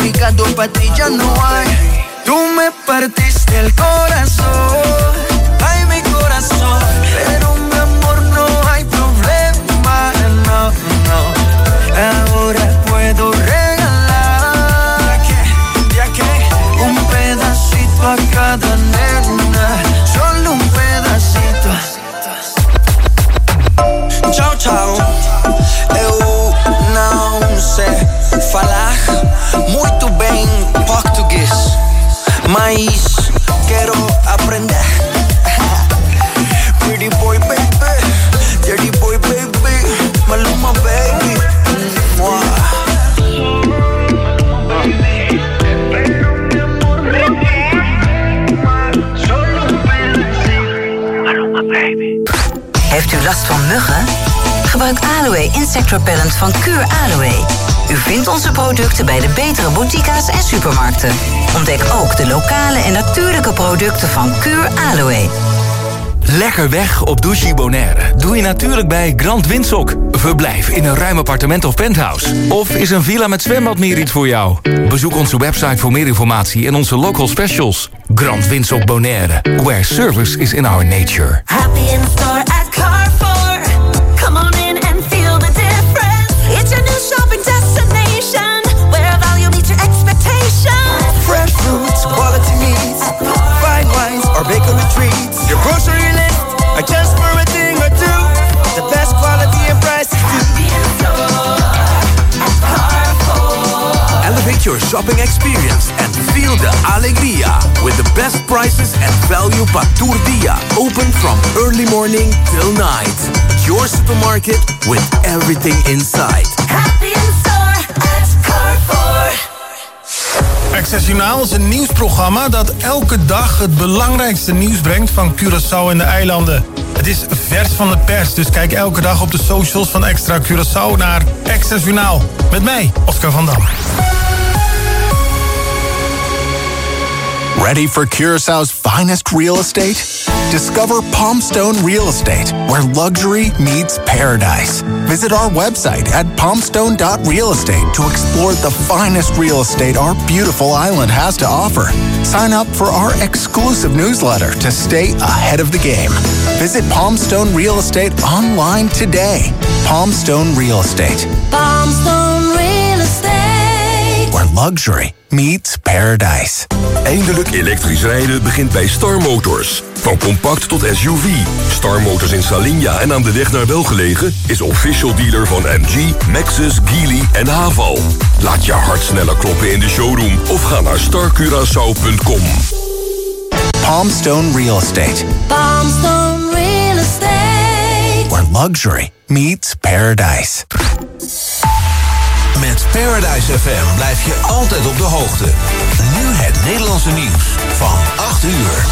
complicado, pa' ti ya no hay. Tú me partiste el corazón, ay mi corazón, pero mi amor no hay problema, no, no. Ahora puedo regalar un pedacito a cada nena, solo un pedacito. Ciao, ciao, eu não sei falar muito bem português, mas quero aprender. Pretty boy baby, dirty boy baby, Maluma baby. Maluma baby. Heeft u last van muggen? Gebruik Aloe Insect Repellent van Kuur Aloe. U vindt onze producten bij de betere boutiques en supermarkten. Ontdek ook de lokale en natuurlijke producten van Kuur Aloe. Lekker weg op Douchy Bonaire doe je natuurlijk bij Grand Windsock. Verblijf in een ruim appartement of penthouse. Of is een villa met zwembad meer iets voor jou? Bezoek onze website voor meer informatie en onze local specials. Grand Windsock Bonaire, where service is in our nature. Happy in store at Carrefour. Come on in and feel the difference. It's your new shopping destination, where value meets your expectations. Fresh fruits, quality meats, fine wines or bakery treats. Your grocery list, just for a thing or two. The best quality and prices too. Elevate your shopping experience and feel the alegría with the best prices and value pa' tour dia. Open from early morning till night. Your supermarket with everything inside. Happy in store at Carrefour. Access Journaal is een nieuwsprogramma dat elke dag het belangrijkste nieuws brengt van Curaçao en de eilanden. Het is vers van de pers, dus kijk elke dag op de socials van Extra Curaçao naar Access Journaal. Met mij, Oscar van Dam. Ready for Curaçao's finest real estate? Discover Palmstone Real Estate, where luxury meets paradise. Visit our website at palmstone.realestate to explore the finest real estate our beautiful island has to offer. Sign up for our exclusive newsletter to stay ahead of the game. Visit Palmstone Real Estate online today. Palmstone Real Estate. Palmstone Real Estate. Where luxury meets paradise. Eindelijk elektrisch rijden begint bij Star Motors. Van compact tot SUV. Star Motors in Salinja en aan de weg naar Welgelegen is official dealer van MG, Maxus, Geely en Haval. Laat je hart sneller kloppen in de showroom of ga naar starcuraçao.com. Palmstone Real Estate. Palmstone Real Estate. Where luxury meets paradise. Met Paradise FM blijf je altijd op de hoogte. Nu het Nederlandse nieuws van 8 uur.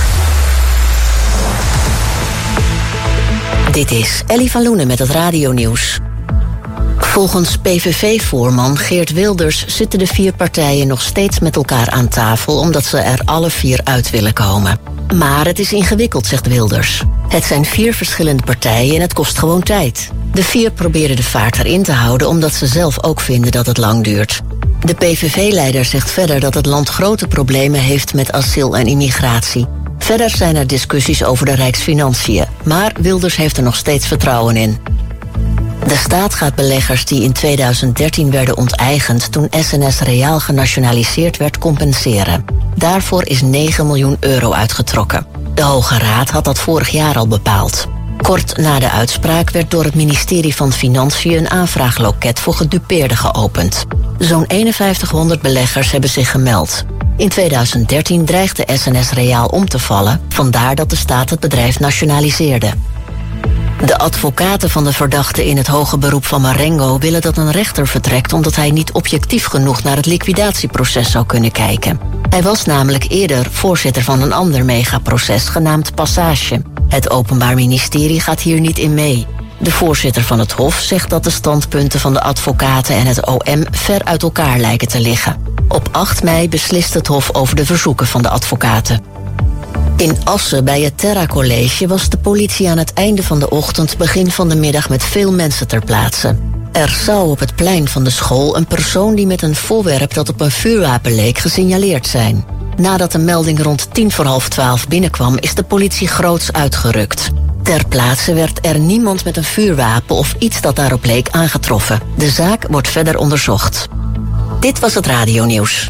Dit is Ellie van Loenen met het radionieuws. Volgens PVV-voorman Geert Wilders zitten de 4 partijen nog steeds met elkaar aan tafel, omdat ze er alle 4 uit willen komen. Maar het is ingewikkeld, zegt Wilders. Het zijn 4 verschillende partijen en het kost gewoon tijd. De 4 proberen de vaart erin te houden omdat ze zelf ook vinden dat het lang duurt. De PVV-leider zegt verder dat het land grote problemen heeft met asiel en immigratie. Verder zijn er discussies over de Rijksfinanciën, maar Wilders heeft er nog steeds vertrouwen in. De staat gaat beleggers die in 2013 werden onteigend toen SNS Reaal genationaliseerd werd compenseren. Daarvoor is 9 miljoen euro uitgetrokken. De Hoge Raad had dat vorig jaar al bepaald. Kort na de uitspraak werd door het ministerie van Financiën een aanvraagloket voor gedupeerden geopend. Zo'n 5100 beleggers hebben zich gemeld. In 2013 dreigde SNS Reaal om te vallen, vandaar dat de staat het bedrijf nationaliseerde. De advocaten van de verdachte in het hoge beroep van Marengo willen dat een rechter vertrekt omdat hij niet objectief genoeg naar het liquidatieproces zou kunnen kijken. Hij was namelijk eerder voorzitter van een ander megaproces genaamd Passage. Het Openbaar Ministerie gaat hier niet in mee. De voorzitter van het Hof zegt dat de standpunten van de advocaten en het OM ver uit elkaar lijken te liggen. Op 8 mei beslist het Hof over de verzoeken van de advocaten. In Assen bij het Terra College was de politie aan het einde van de ochtend begin van de middag met veel mensen ter plaatse. Er zou op het plein van de school een persoon die met een voorwerp dat op een vuurwapen leek gesignaleerd zijn. Nadat de melding rond 11:10 binnenkwam, is de politie groots uitgerukt. Ter plaatse werd er niemand met een vuurwapen of iets dat daarop leek aangetroffen. De zaak wordt verder onderzocht. Dit was het radionieuws.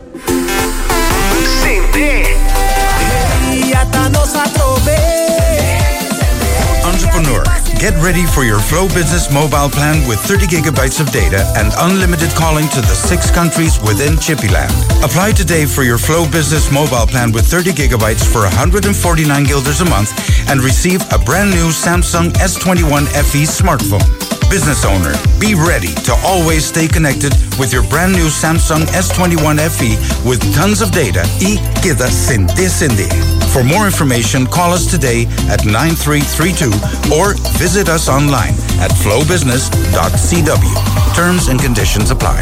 Entrepreneur, get ready for your Flow Business mobile plan with 30 gigabytes of data and unlimited calling to the 6 countries within Chippyland. Apply today for your Flow Business mobile plan with 30 gigabytes for 149 guilders a month and receive a brand new Samsung S21 FE smartphone. Business owner, be ready to always stay connected with your brand new Samsung S21 FE with tons of data y queda Cindy. For more information, call us today at 9332 or visit us online at flowbusiness.cw. Terms and conditions apply.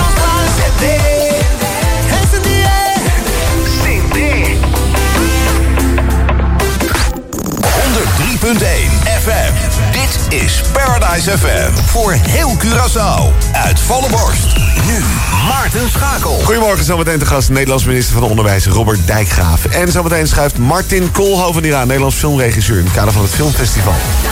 103.1 FM. Dit is Paradise FM voor heel Curaçao. Uit volle borst. Nu Maarten Schakel. Goedemorgen, zometeen te gast Nederlands minister van Onderwijs Robert Dijkgraaf. En zometeen schuift Martin Koolhoven hier aan, Nederlands filmregisseur in het kader van het filmfestival.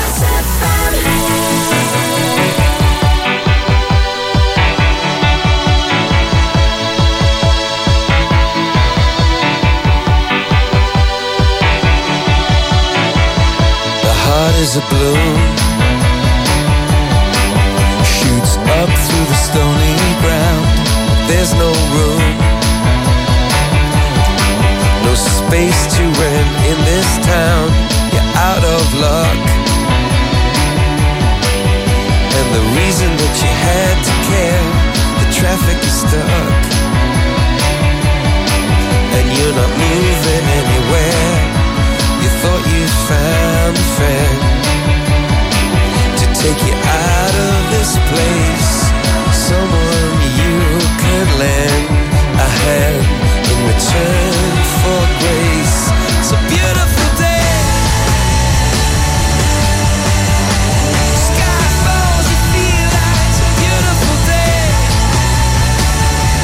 Is a balloon, shoots up through the stony ground. There's no room, no space to rent in this town. You're out of luck, and the reason that you had to care, the traffic is stuck, and you're not moving anywhere. You thought you found a friend to take you out of this place, someone you could lend a hand in return for grace. It's a beautiful day. Sky falls, you feel like it's a beautiful day.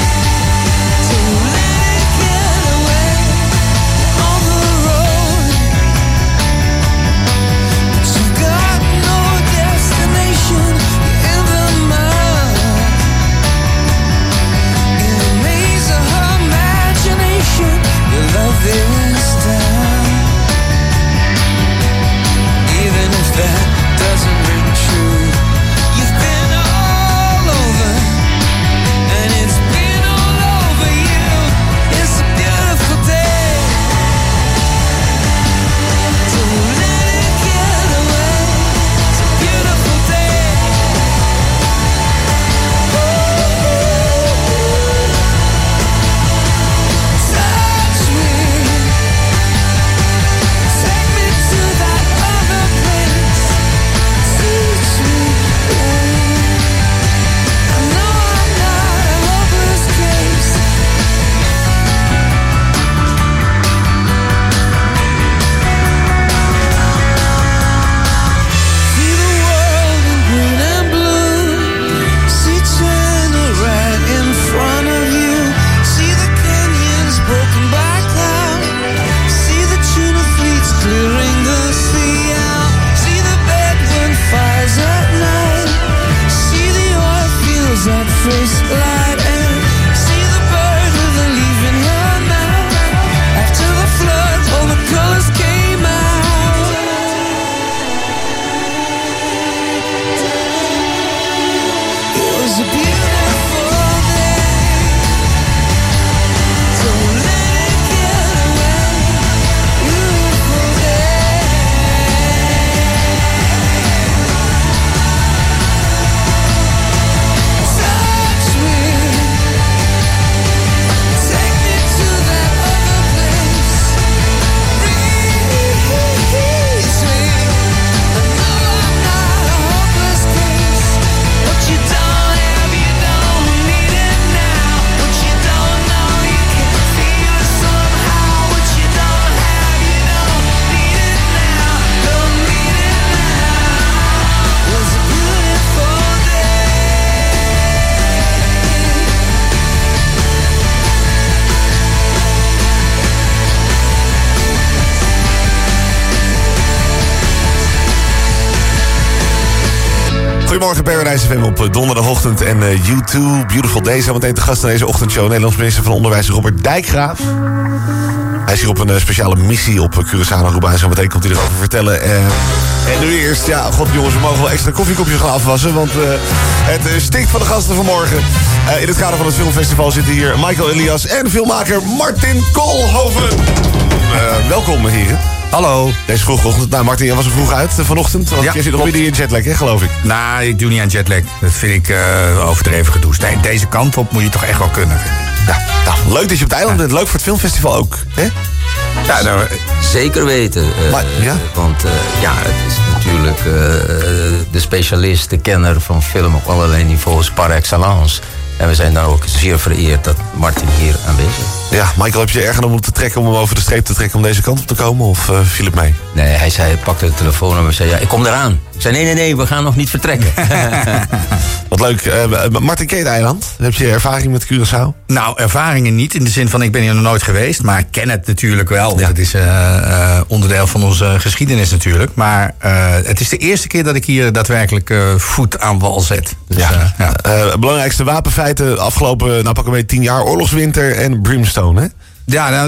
Goedemorgen Paradise FM op donderdagochtend. En U2, Beautiful Day. Zometeen te gast in deze ochtendshow. Nederlands minister van Onderwijs Robert Dijkgraaf. Hij is hier op een speciale missie op Curaçao en Aruba. En zometeen komt hij erover vertellen. En nu eerst, ja, god jongens, we mogen wel extra koffiekopjes gaan afwassen. Want het stinkt van de gasten vanmorgen. In het kader van het filmfestival zitten hier Michael Elias en filmmaker Martin Koolhoven. Welkom heren. Hallo. Deze vroege ochtend. Nou Martin, jij was er vroeg uit vanochtend. Want jij zit nog midden in jetlag, hè, geloof ik. Nou, ik doe niet aan jetlag. Dat vind ik overdreven gedoe. Deze kant op moet je toch echt wel kunnen. Ja, nou, leuk dat je op het eiland bent. Leuk voor het filmfestival ook. Hè? Ja, nou, zeker weten. Want het is natuurlijk de specialist, de kenner van film op allerlei niveaus par excellence. En we zijn dan ook zeer vereerd dat Martin hier aanwezig is. Ja, Michael, heb je erger om hem te trekken, om hem over de streep te trekken om deze kant op te komen? Of viel het mee? Nee, hij pakte de telefoon en zei, ja, ik kom eraan. Ik zei, nee, we gaan nog niet vertrekken. Wat leuk. Martin, ken je het eiland? Heb je ervaring met Curaçao? Nou, ervaringen niet in de zin van ik ben hier nog nooit geweest. Maar ik ken het natuurlijk wel. Ja. Het is onderdeel van onze geschiedenis natuurlijk. Maar het is de eerste keer dat ik hier daadwerkelijk voet aan wal zet. Dus, belangrijkste wapenfeiten afgelopen, pak een beetje 10 jaar. Oorlogswinter en Brimstone, hè? Ja, nou,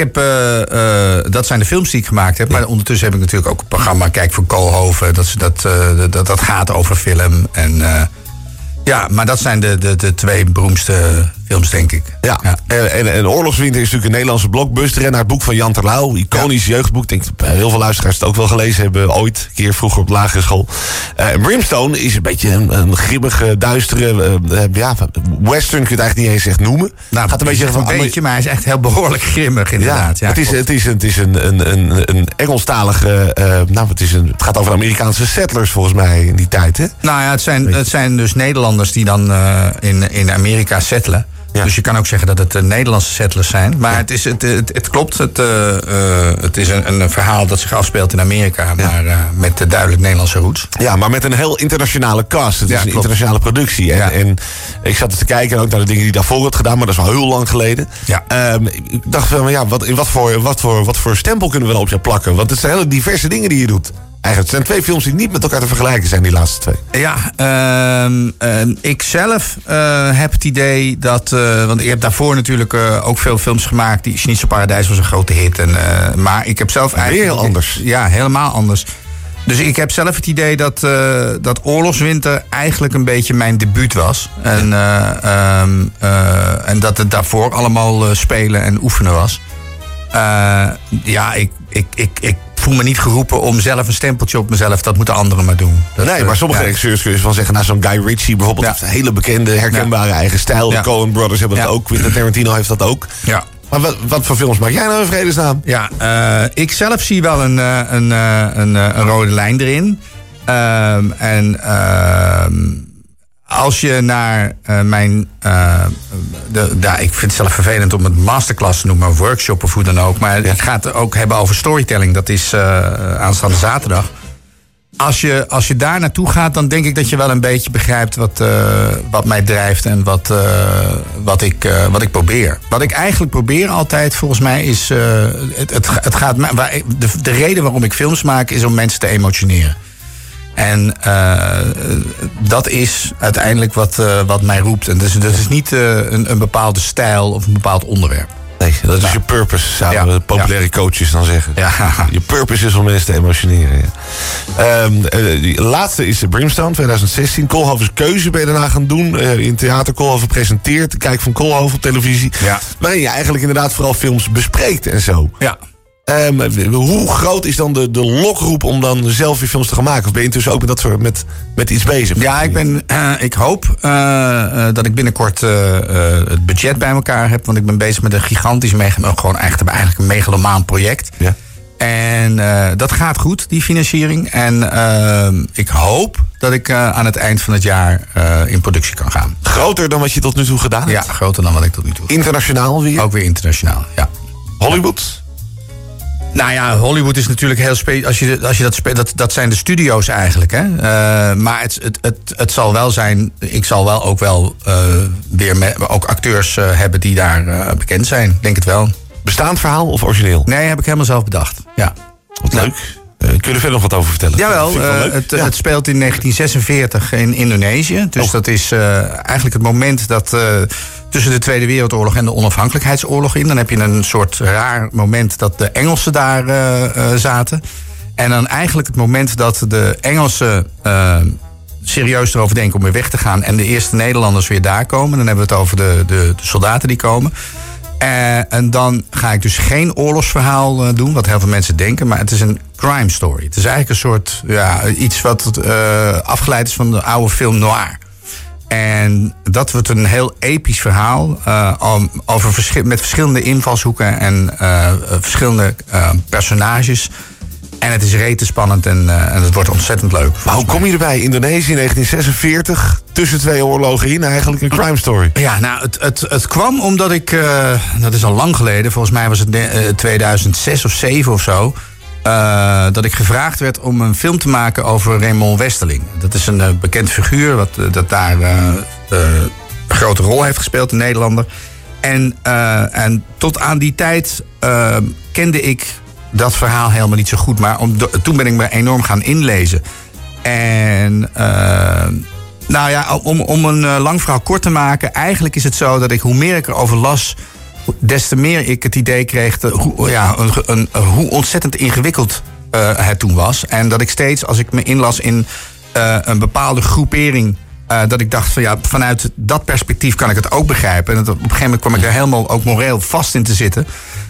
dat zijn de films die ik gemaakt heb. Maar ondertussen heb ik natuurlijk ook een programma Kijk voor Koolhoven. Dat gaat over film. En maar dat zijn de twee beroemdste films, denk ik. Ja. En Oorlogswinter is natuurlijk een Nederlandse blockbuster. En naar het boek van Jan Terlouw, iconisch jeugdboek. Ik denk dat heel veel luisteraars het ook wel gelezen hebben. Ooit, een keer vroeger op lagere school. Brimstone is een beetje een grimmige, duistere western, kun je het eigenlijk niet eens echt noemen. Nou, gaat een beetje, maar hij is echt heel behoorlijk grimmig inderdaad. Ja, het is een Engelstalige, het gaat over Amerikaanse settlers volgens mij in die tijd, hè? Nou ja, het zijn dus Nederlanders die dan in Amerika settelen. Ja. Dus je kan ook zeggen dat het Nederlandse settlers zijn. Maar het klopt. Het is een verhaal dat zich afspeelt in Amerika. Maar met duidelijk Nederlandse roots. Ja, maar met een heel internationale cast. Het is een internationale productie. En ik zat te kijken ook naar de dingen die daarvoor had gedaan. Maar dat is wel heel lang geleden. Ja. Ik dacht van, wat voor stempel kunnen we dan op je plakken? Want het zijn hele diverse dingen die je doet. Eigenlijk, het zijn 2 films die niet met elkaar te vergelijken zijn, die laatste 2. Ja, ik zelf heb het idee dat... want ik heb daarvoor natuurlijk ook veel films gemaakt. Die Schnitzelparadijs was een grote hit. Maar ik heb zelf eigenlijk... Heel anders. Ja, helemaal anders. Dus ik heb zelf het idee dat Oorlogswinter eigenlijk een beetje mijn debuut was. En dat het daarvoor allemaal spelen en oefenen was. Ik voel me niet geroepen om zelf een stempeltje op mezelf. Dat moeten anderen maar doen. Maar sommige regisseurs kun je van zeggen... zo'n Guy Ritchie bijvoorbeeld heeft een hele bekende, herkenbare eigen stijl. De Coen Brothers hebben dat ook. Quentin Tarantino heeft dat ook. Ja. Maar wat voor films maak jij nou in vredesnaam? Ja, ik zelf zie wel een rode lijn erin. Als je naar mijn... ik vind het zelf vervelend om het masterclass te noemen... of workshop of hoe dan ook. Maar ik ga het ook hebben over storytelling. Dat is aanstaande zaterdag. Als je daar naartoe gaat... dan denk ik dat je wel een beetje begrijpt... wat mij drijft en wat ik probeer. Wat ik eigenlijk probeer altijd, volgens mij, is... het gaat, de reden waarom ik films maak... is om mensen te emotioneren. En dat is uiteindelijk wat mij roept. En dat is niet een bepaalde stijl of een bepaald onderwerp. Nee, dat is je purpose, zouden de populaire coaches dan zeggen. Ja. Je purpose is om mensen te emotioneren. Ja. De laatste is Brimstone, 2016. Koolhovens Keuze ben je daarna gaan doen. In theater Koolhoven presenteert. Kijk van Koolhoven op televisie. Ja. Waarin je eigenlijk inderdaad vooral films bespreekt en zo. Ja. Hoe groot is dan de lokroep om dan zelf weer films te gaan maken? Of ben je intussen ook met dat soort met iets bezig? Ja, ik hoop dat ik binnenkort het budget bij elkaar heb. Want ik ben bezig met een gigantisch, eigenlijk een megalomaan project. Ja. En dat gaat goed, die financiering. En ik hoop dat ik aan het eind van het jaar in productie kan gaan. Groter dan wat je tot nu toe gedaan hebt? Ja, groter dan wat ik tot nu toe heb. Internationaal weer? Ook weer internationaal, ja. Hollywood? Nou ja, Hollywood is natuurlijk heel als je dat speelt, dat zijn de studio's eigenlijk, hè. Maar het zal wel zijn, ik zal wel ook wel weer ook acteurs hebben die daar bekend zijn. Ik denk het wel. Bestaand verhaal of origineel? Nee, heb ik helemaal zelf bedacht. Ja. Wat leuk. Kun je er verder nog wat over vertellen? Jawel, het speelt in 1946 in Indonesië. Dus dat is eigenlijk het moment dat tussen de Tweede Wereldoorlog en de onafhankelijkheidsoorlog in. Dan heb je een soort raar moment dat de Engelsen daar zaten. En dan eigenlijk het moment dat de Engelsen serieus erover denken om weer weg te gaan en de eerste Nederlanders weer daar komen. Dan hebben we het over de soldaten die komen. En dan ga ik dus geen oorlogsverhaal doen, wat heel veel mensen denken. Maar het is een crime story. Het is eigenlijk een soort, iets wat afgeleid is van de oude film noir. En dat wordt een heel episch verhaal met verschillende invalshoeken en verschillende personages. En het is rete spannend en het wordt ontzettend leuk. Maar hoe kom je erbij? Indonesië 1946, tussen twee oorlogen in, eigenlijk een crime story. Ja, nou, het kwam omdat ik, dat is al lang geleden, volgens mij was het 2006 of 2007 of zo, dat ik gevraagd werd om een film te maken over Raymond Westerling. Dat is een bekend figuur dat daar een grote rol heeft gespeeld, een Nederlander. En tot aan die tijd kende ik dat verhaal helemaal niet zo goed. Maar toen ben ik me enorm gaan inlezen. En om een lang verhaal kort te maken, eigenlijk is het zo dat hoe meer ik erover las, des te meer ik het idee kreeg hoe ontzettend ingewikkeld het toen was. En dat ik steeds, als ik me inlas in een bepaalde groepering, dat ik dacht van vanuit dat perspectief kan ik het ook begrijpen. En op een gegeven moment kwam ik er helemaal ook moreel vast in te zitten.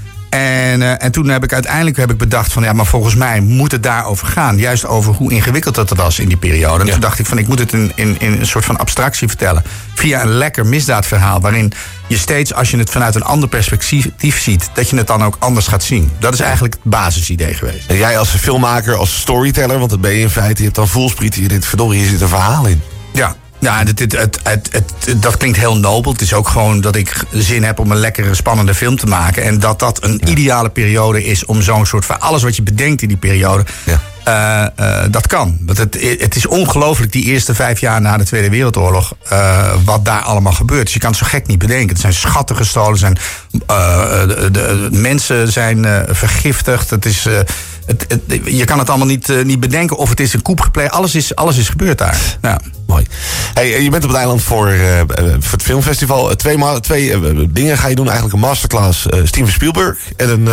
En toen heb ik uiteindelijk bedacht van maar volgens mij moet het daarover gaan. Juist over hoe ingewikkeld dat was in die periode. En toen dacht ik van ik moet het in een soort van abstractie vertellen. Via een lekker misdaadverhaal waarin je steeds, als je het vanuit een ander perspectief ziet, dat je het dan ook anders gaat zien. Dat is eigenlijk het basisidee geweest. En jij als filmmaker, als storyteller, want dat ben je in feite, je hebt dan voelspriet, hier zit een verhaal in. Ja, dat klinkt heel nobel. Het is ook gewoon dat ik zin heb om een lekkere, spannende film te maken. En dat een ideale periode is om zo'n soort van alles wat je bedenkt in die periode, dat kan. Want het is ongelooflijk die eerste 5 jaar na de Tweede Wereldoorlog wat daar allemaal gebeurt. Dus je kan het zo gek niet bedenken. Er zijn schatten gestolen, de mensen zijn vergiftigd. Het is je kan het allemaal niet bedenken of het is een coup gepleegd. Alles is gebeurd daar. Ja. Mooi. Hey, je bent op het eiland voor het filmfestival. Twee dingen ga je doen. Eigenlijk een masterclass Steven Spielberg en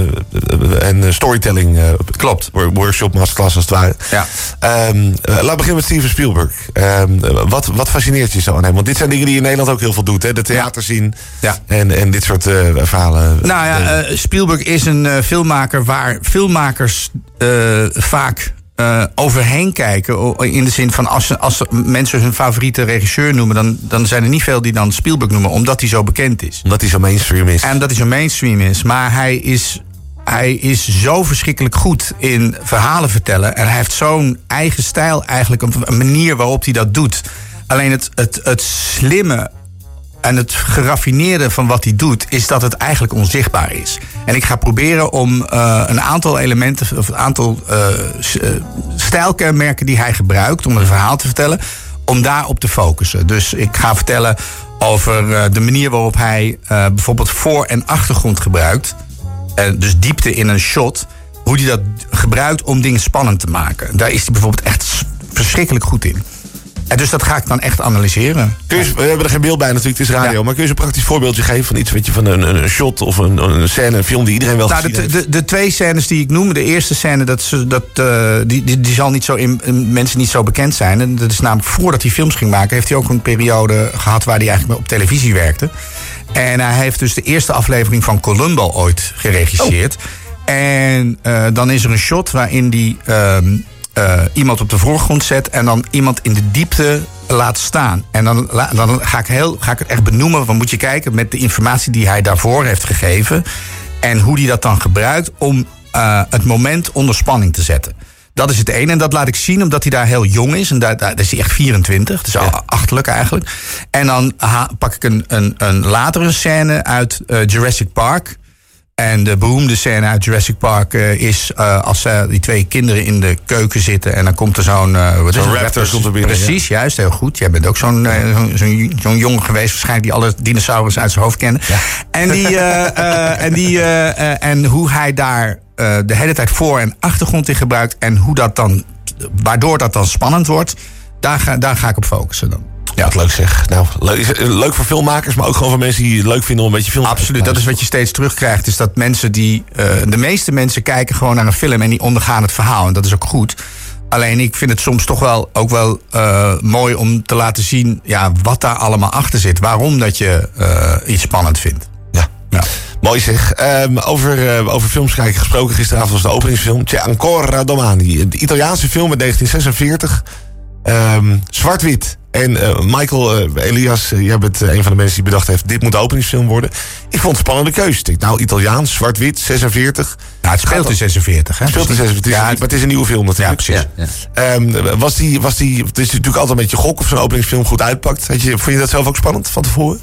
een storytelling workshop masterclass als het ware. Ja. Laten we beginnen met Steven Spielberg. Wat fascineert je zo aan hem? Want dit zijn dingen die je in Nederland ook heel veel doet. Hè? De theater zien en dit soort verhalen. Nou ja, Spielberg is een filmmaker waar filmmakers vaak overheen kijken. In de zin van als mensen hun favoriete regisseur noemen, dan zijn er niet veel die dan Spielberg noemen, omdat hij zo bekend is. Omdat hij zo mainstream is. En omdat hij zo mainstream is. Maar hij is zo verschrikkelijk goed in verhalen vertellen. En hij heeft zo'n eigen stijl eigenlijk, een manier waarop hij dat doet. Alleen het slimme en het geraffineerde van wat hij doet, is dat het eigenlijk onzichtbaar is. En ik ga proberen om een aantal elementen, of een aantal stijlkenmerken die hij gebruikt om een verhaal te vertellen, om daarop te focussen. Dus ik ga vertellen over de manier waarop hij bijvoorbeeld voor- en achtergrond gebruikt. Dus diepte in een shot. Hoe hij dat gebruikt om dingen spannend te maken. Daar is hij bijvoorbeeld echt verschrikkelijk goed in. En dus dat ga ik dan echt analyseren. We hebben er geen beeld bij natuurlijk, het is radio. Ja. Maar kun je eens een praktisch voorbeeldje geven van iets, van een shot of een scène, een film die iedereen wel gezien heeft? De twee scènes die ik noem. De eerste scène, die zal niet zo mensen niet zo bekend zijn. En dat is namelijk voordat hij films ging maken, heeft hij ook een periode gehad waar hij eigenlijk op televisie werkte. En hij heeft dus de eerste aflevering van Columbo ooit geregisseerd. En dan is er een shot waarin die iemand op de voorgrond zet en dan iemand in de diepte laat staan. En dan ga ik het echt benoemen, want moet je kijken met de informatie die hij daarvoor heeft gegeven en hoe hij dat dan gebruikt om het moment onder spanning te zetten. Dat is het ene. En dat laat ik zien omdat hij daar heel jong is. En daar is hij echt 24. Dus achterlijk eigenlijk. En dan pak ik een latere scène uit Jurassic Park. En de beroemde scène uit Jurassic Park is als die twee kinderen in de keuken zitten. En dan komt er zo'n raptor komt er binnen. Precies, juist, heel goed. Jij bent ook zo'n jongen geweest waarschijnlijk die alle dinosaurussen uit zijn hoofd kennen. Ja. En hoe hij daar de hele tijd voor- en achtergrond in gebruikt. En hoe dat dan, waardoor dat dan spannend wordt, daar ga ik op focussen dan. Ja, wat leuk zeg. Nou, leuk voor filmmakers, maar ook gewoon voor mensen die het leuk vinden om een beetje film te kijken. Absoluut, dat is wat je steeds terugkrijgt. Is dat mensen de meeste mensen kijken gewoon naar een film en die ondergaan het verhaal. En dat is ook goed. Alleen ik vind het soms toch wel ook wel mooi om te laten zien wat daar allemaal achter zit. Waarom dat je iets spannend vindt. Ja. Mooi zeg. Over films kijken gesproken. Gisteravond was de openingsfilm. C'è ancora domani. De Italiaanse film uit 1946. Zwart-wit. En Michael Elias, jij bent een van de mensen die bedacht heeft, dit moet de openingsfilm worden. Ik vond het een spannende keuze. Nou, Italiaans, zwart-wit, 46. Ja, het speelt in 46, hè? Het speelt in 46, maar het is een nieuwe film natuurlijk. Ja, precies. Was die, het is natuurlijk altijd een beetje gok of zo'n openingsfilm goed uitpakt. Vond je dat zelf ook spannend van tevoren?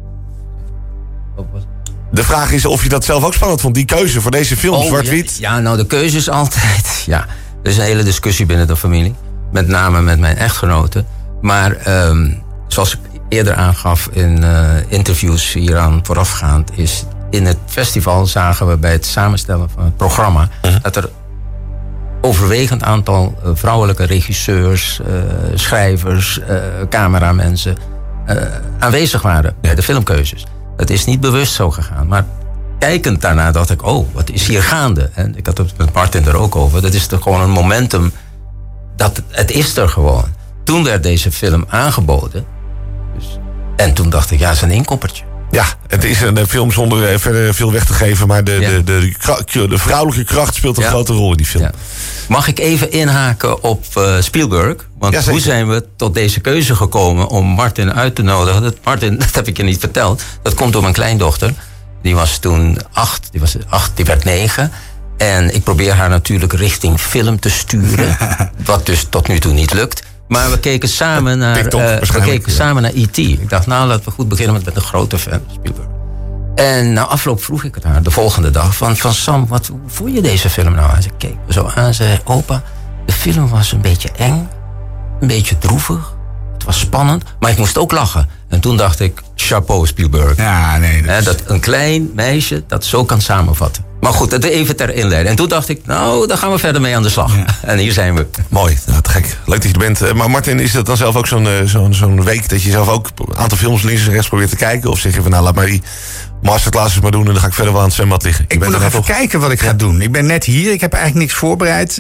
De vraag is of je dat zelf ook spannend vond, die keuze voor deze film, zwart-wit. Ja, nou, de keuze is altijd, er is een hele discussie binnen de familie. Met name met mijn echtgenoten. Maar zoals ik eerder aangaf in interviews hieraan voorafgaand, is in het festival zagen we bij het samenstellen van het programma dat er overwegend aantal vrouwelijke regisseurs, schrijvers, cameramensen aanwezig waren bij de filmkeuzes. Het is niet bewust zo gegaan, maar kijkend daarna dacht ik, wat is hier gaande? En ik had het met Martin er ook over. Dat is toch gewoon een momentum. Het is er gewoon. Toen werd deze film aangeboden. En toen dacht ik, het is een inkoppertje. Ja, het is een film zonder verder veel weg te geven. Maar de vrouwelijke kracht speelt een grote rol in die film. Ja. Mag ik even inhaken op Spielberg? Want hoe zijn we tot deze keuze gekomen om Martin uit te nodigen? Martin, dat heb ik je niet verteld. Dat komt door mijn kleindochter. Die was toen 8. Die werd 9. En ik probeer haar natuurlijk richting film te sturen. Wat dus tot nu toe niet lukt. Maar we keken samen naar E.T. Ik dacht, laten we goed beginnen met een grote fan, Spielberg. En na afloop vroeg ik het haar de volgende dag van Sam, hoe vond je deze film nou? En ze keek me zo aan en zei, opa, de film was een beetje eng, een beetje droevig. Het was spannend, maar ik moest ook lachen. En toen dacht ik, chapeau Spielberg. Ja, nee. Dat een klein meisje dat zo kan samenvatten. Maar goed, dat even ter inleiding. En toen dacht ik, daar gaan we verder mee aan de slag. Ja. En hier zijn we. Mooi, te gek. Leuk dat je er bent. Maar Martin, is dat dan zelf ook zo'n week dat je zelf ook een aantal films links en rechts probeert te kijken? Of zeg je van, laat maar die masterclasses maar doen en dan ga ik verder wel aan het zwembad liggen? Ik moet nog even kijken wat ik ga doen. Ik ben net hier, ik heb eigenlijk niks voorbereid.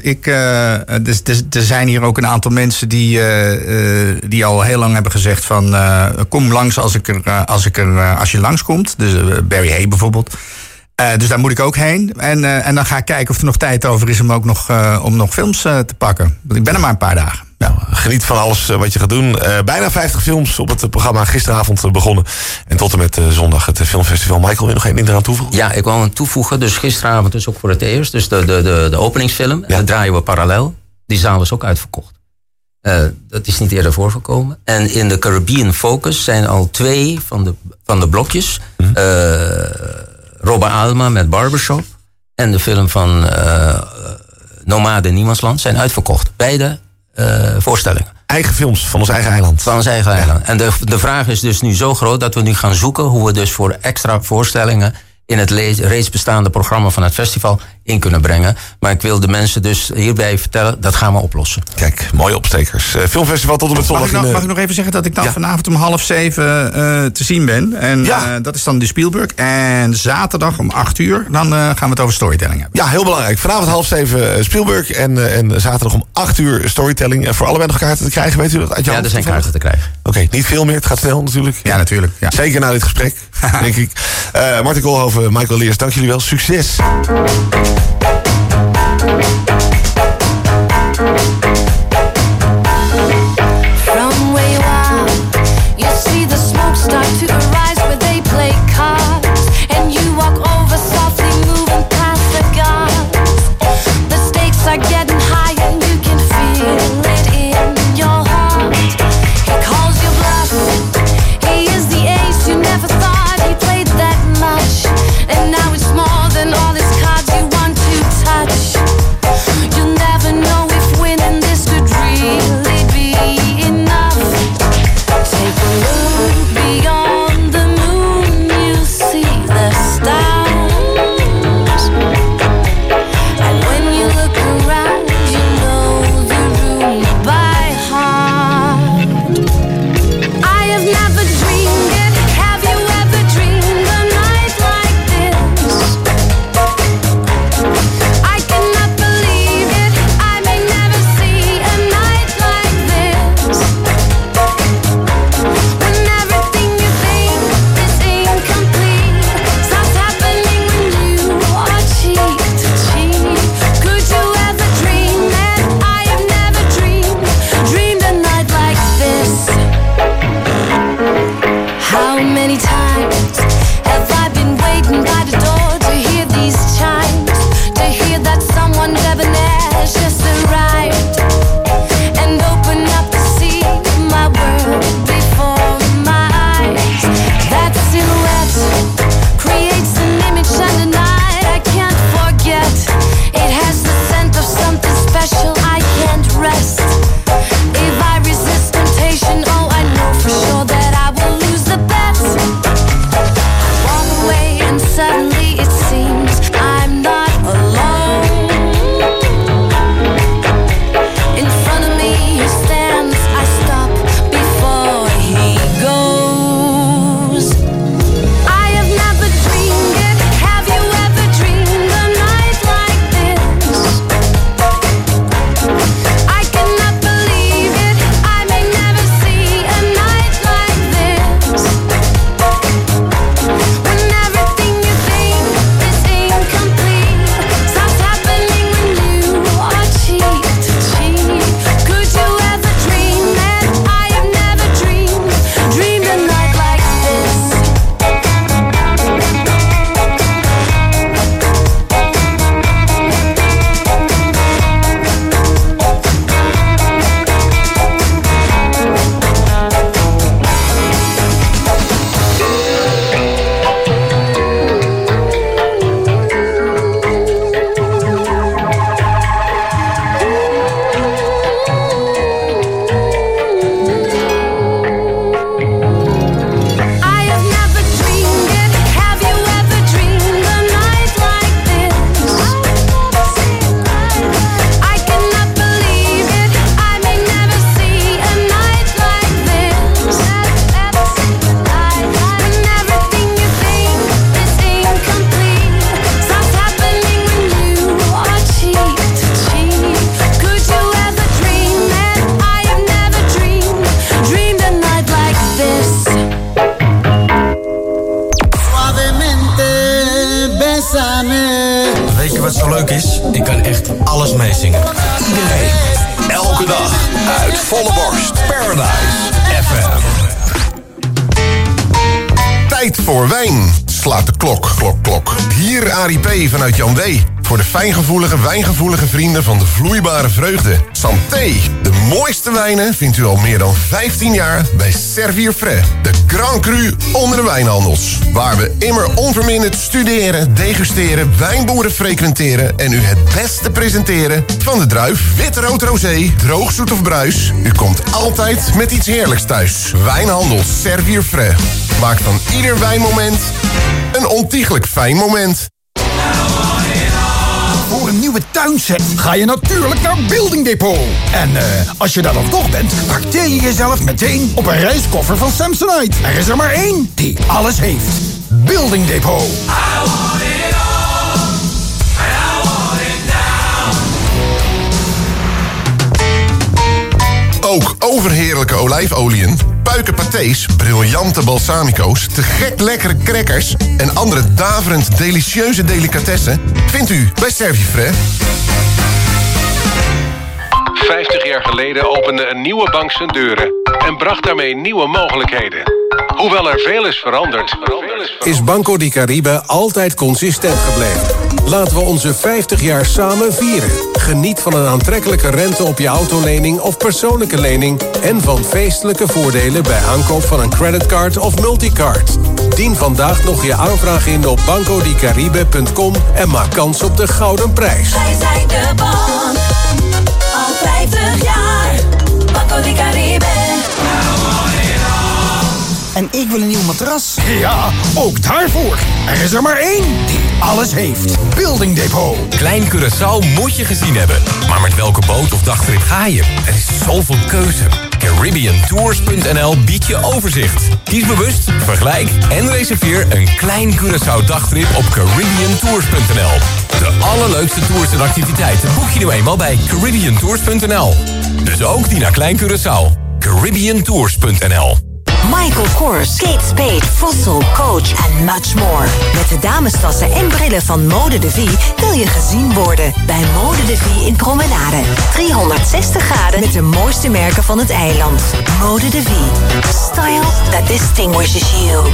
Er zijn hier ook een aantal mensen die al heel lang hebben gezegd van, kom langs als je langskomt. Dus Barry Hay bijvoorbeeld. Dus daar moet ik ook heen. En dan ga ik kijken of er nog tijd over is om nog films te pakken. Want ik ben er maar een paar dagen. Nou, geniet van alles wat je gaat doen. Bijna 50 films op het programma gisteravond begonnen. En tot en met zondag het filmfestival. Michael, wil je nog één ding eraan toevoegen? Ja, ik wil hem toevoegen. Dus gisteravond is ook voor het eerst. Dus de openingsfilm. Ja. Dat draaien we parallel. Die zaal is ook uitverkocht. Dat is niet eerder voorgekomen. En in de Caribbean Focus zijn al 2 van de blokjes. Robba Alma met Barbershop. En de film van Nomade in Niemandsland zijn uitverkocht. Beide voorstellingen. Eigen films van ons eigen eiland. Van ons eigen eiland. En de vraag is dus nu zo groot dat we nu gaan zoeken hoe we dus voor extra voorstellingen in het reeds bestaande programma van het festival in kunnen brengen. Maar ik wil de mensen dus hierbij vertellen, dat gaan we oplossen. Kijk, mooie opstekers. Filmfestival tot en met zondag. Mag ik nog even zeggen dat ik dan vanavond om 6:30 te zien ben? En dat is dan de Spielberg. En zaterdag om 8:00, dan gaan we het over storytelling hebben. Ja, heel belangrijk. Vanavond 6:30 Spielberg en zaterdag om 8:00 storytelling. En voor allebei nog kaarten te krijgen, weet u dat? Uit er zijn kaarten te krijgen. Oké, niet veel meer. Het gaat snel natuurlijk. Ja, natuurlijk. Ja. Zeker na dit gesprek, denk ik. Martin Koolhoven, Michael Elias, dank jullie wel. Succes! From where you are, you see the smoke start to arise where they play cards, and you walk over softly, moving past the guards. The stakes are getting higher, and you can feel it in your heart. He calls you bluff. He is the ace you never thought he played that much, and now it's more than all his cards you want to Weet je wat zo leuk is? Ik kan echt alles meezingen. Iedereen, elke dag, uit volle borst. Paradise FM. Tijd voor wijn. Slaat de klok, klok, klok. Hier Arie P. vanuit Jan D. Voor de fijngevoelige, wijngevoelige vrienden van de vloeibare vreugde. Santé. De mooiste wijnen vindt u al meer dan 15 jaar bij Servier Frais. De Grand Cru onder de wijnhandels. Waar we immer onverminderd studeren, degusteren, wijnboeren frequenteren en u het beste presenteren van de druif. Wit, rood, rosé, droog, zoet of bruis. U komt altijd met iets heerlijks thuis. Wijnhandels Servier Frais. Maakt van ieder wijnmoment een ontiegelijk fijn moment. Voor een nieuwe tuinset ga je natuurlijk naar Building Depot. En als je daar dan toch bent, trakteer je jezelf meteen op een reiskoffer van Samsonite. Er is er maar één die alles heeft. Building Depot. Ook overheerlijke olijfolieën, puikenpatés, briljante balsamico's, te gek lekkere crackers en andere daverend delicieuze delicatessen vindt u bij Servier Frais. 50 jaar geleden opende een nieuwe bank zijn deuren en bracht daarmee nieuwe mogelijkheden. Hoewel er veel is veranderd, is Banco di Caribe altijd consistent gebleven. Laten we onze 50 jaar samen vieren. Geniet van een aantrekkelijke rente op je autolening of persoonlijke lening en van feestelijke voordelen bij aankoop van een creditcard of multicard. Dien vandaag nog je aanvraag in op bancodicaribe.com en maak kans op de gouden prijs. Wij zijn de bank, al 50 jaar. Banco di Caribe. En ik wil een nieuw matras. Ja, ook daarvoor. Er is er maar één die alles heeft. Building Depot. Klein Curaçao moet je gezien hebben. Maar met welke boot of dagtrip ga je? Er is zoveel keuze. CaribbeanTours.nl biedt je overzicht. Kies bewust, vergelijk en reserveer een Klein Curaçao dagtrip op CaribbeanTours.nl. De allerleukste tours en activiteiten boek je nu eenmaal bij CaribbeanTours.nl. Dus ook die naar Klein Curaçao. CaribbeanTours.nl. Michael Kors, Kate Spade, Fossil, Coach en much more. Met de damestassen en brillen van Mode de Vie wil je gezien worden bij Mode de Vie in Promenade. 360 graden met de mooiste merken van het eiland. Mode de Vie. Style that distinguishes you.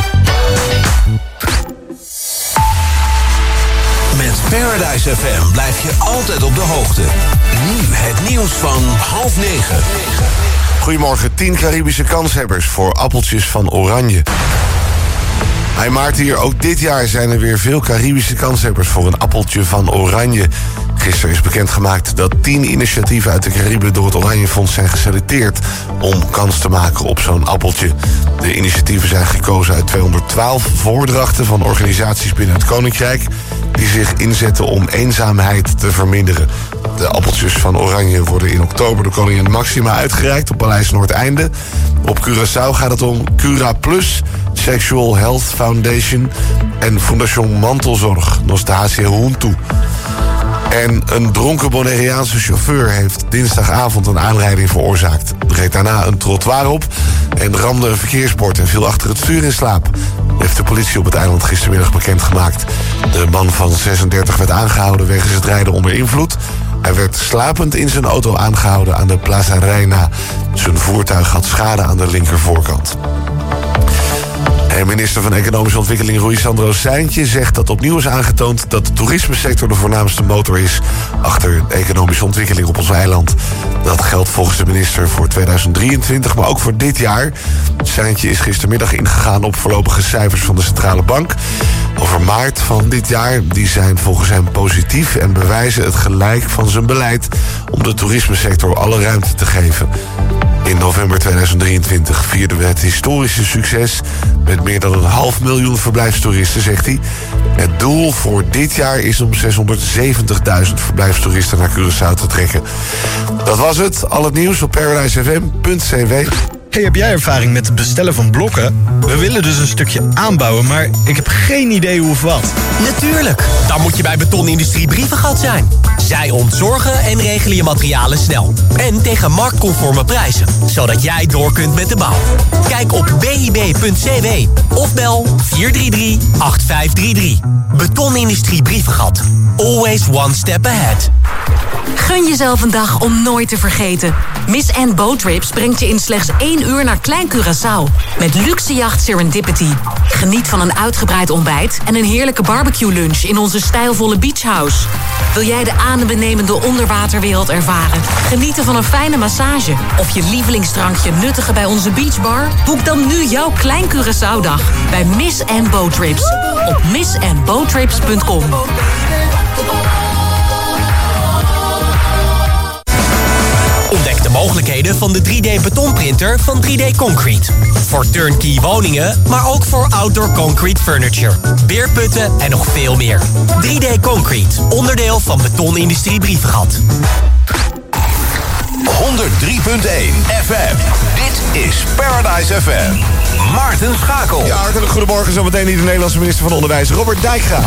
Met Paradise FM blijf je altijd op de hoogte. Nu het nieuws van 8:30. Goedemorgen, 10 Caribische kanshebbers voor appeltjes van Oranje. Hey Maarten, hier ook dit jaar zijn er weer veel Caribische kanshebbers voor een appeltje van Oranje. Gisteren is bekendgemaakt dat 10 initiatieven uit de Cariben door het Oranje Fonds zijn geselecteerd om kans te maken op zo'n appeltje. De initiatieven zijn gekozen uit 212 voordrachten van organisaties binnen het Koninkrijk die zich inzetten om eenzaamheid te verminderen. De appeltjes van Oranje worden in oktober door koningin Maxima uitgereikt op Paleis Noordeinde. Op Curaçao gaat het om Cura Plus, Sexual Health Foundation en Fondation Mantelzorg, Nostalgia Huntu. En een dronken Bonaireaanse chauffeur heeft dinsdagavond een aanrijding veroorzaakt. Reed daarna een trottoir op en ramde een verkeersbord en viel achter het stuur in slaap. Heeft de politie op het eiland gistermiddag bekendgemaakt. De man van 36 werd aangehouden wegens het rijden onder invloed. Hij werd slapend in zijn auto aangehouden aan de Plaza Reina. Zijn voertuig had schade aan de linkervoorkant. En minister van Economische Ontwikkeling Rui Sandro Seintje zegt dat opnieuw is aangetoond dat de toerismesector de voornaamste motor is achter de economische ontwikkeling op ons eiland. Dat geldt volgens de minister voor 2023, maar ook voor dit jaar. Seintje is gistermiddag ingegaan op voorlopige cijfers van de Centrale Bank over maart van dit jaar. Die zijn volgens hem positief en bewijzen het gelijk van zijn beleid om de toerismesector alle ruimte te geven. In november 2023 vierden we het historische succes met meer dan 500.000 verblijfstoeristen, zegt hij. Het doel voor dit jaar is om 670.000 verblijfstoeristen naar Curaçao te trekken. Dat was het. Al het nieuws op paradisefm.cw. Hey, heb jij ervaring met het bestellen van blokken? We willen dus een stukje aanbouwen, maar ik heb geen idee hoe of wat. Natuurlijk, dan moet je bij Betonindustrie Brievengat zijn. Zij ontzorgen en regelen je materialen snel. En tegen marktconforme prijzen, zodat jij door kunt met de bouw. Kijk op bib.cw of bel 433-8533. Betonindustrie Brievengat. Always one step ahead. Gun jezelf een dag om nooit te vergeten. Miss Anne Boat Trips brengt je in slechts 1 uur naar Klein Curaçao. Met luxe jacht Serendipity. Geniet van een uitgebreid ontbijt en een heerlijke barbecue lunch in onze stijlvolle beachhouse. Wil jij de adembenemende onderwaterwereld ervaren? Genieten van een fijne massage? Of je lievelingsdrankje nuttigen bij onze beachbar? Boek dan nu jouw Klein Curaçao-dag bij Miss Anne Boat Trips. Op missandboattrips.com. Ontdek de mogelijkheden van de 3D-betonprinter van 3D Concrete. Voor turnkey woningen, maar ook voor outdoor concrete furniture. Beerputten en nog veel meer. 3D Concrete, onderdeel van Betonindustrie Brievengat. 103.1 FM. Dit is Paradise FM. Maarten Schakel. Ja, hartelijk goedemorgen. Zometeen hier de Nederlandse minister van Onderwijs, Robert Dijkgraaf.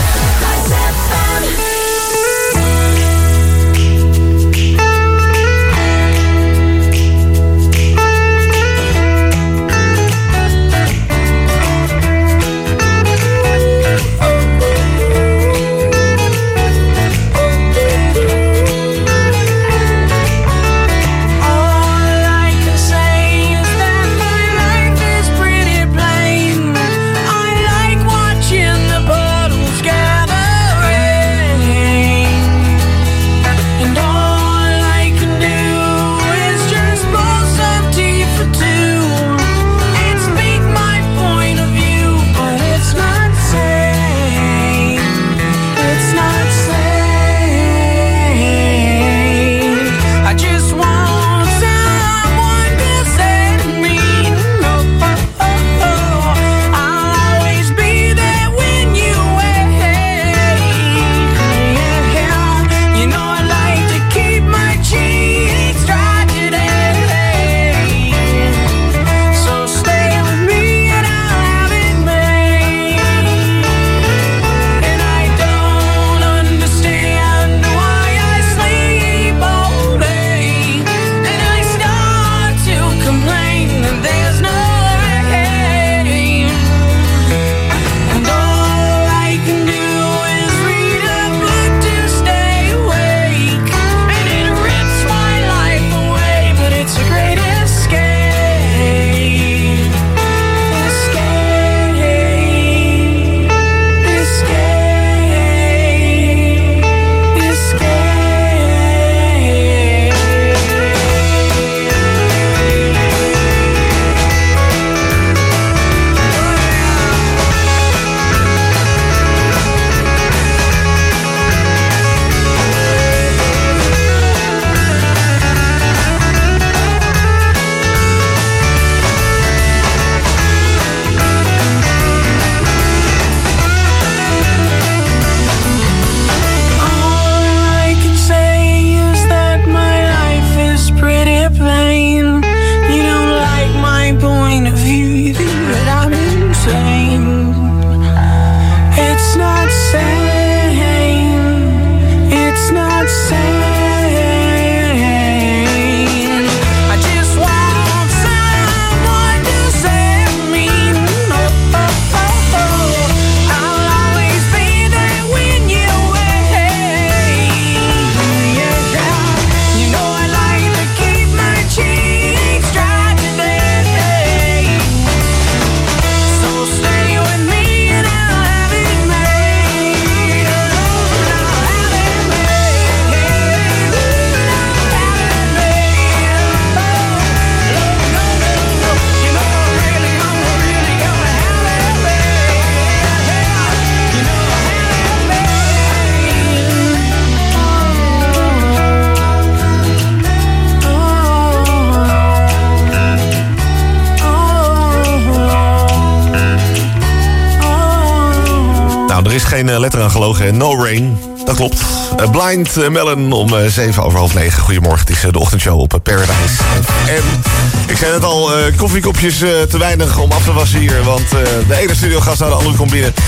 Er is geen letter aan gelogen. No rain. dat klopt. Blind Melon om 7:09. Goedemorgen, het is de ochtendshow op Paradise. En ik zei net al, koffiekopjes te weinig om af te wassen hier. Want de ene studiogast naar de andere komt binnen.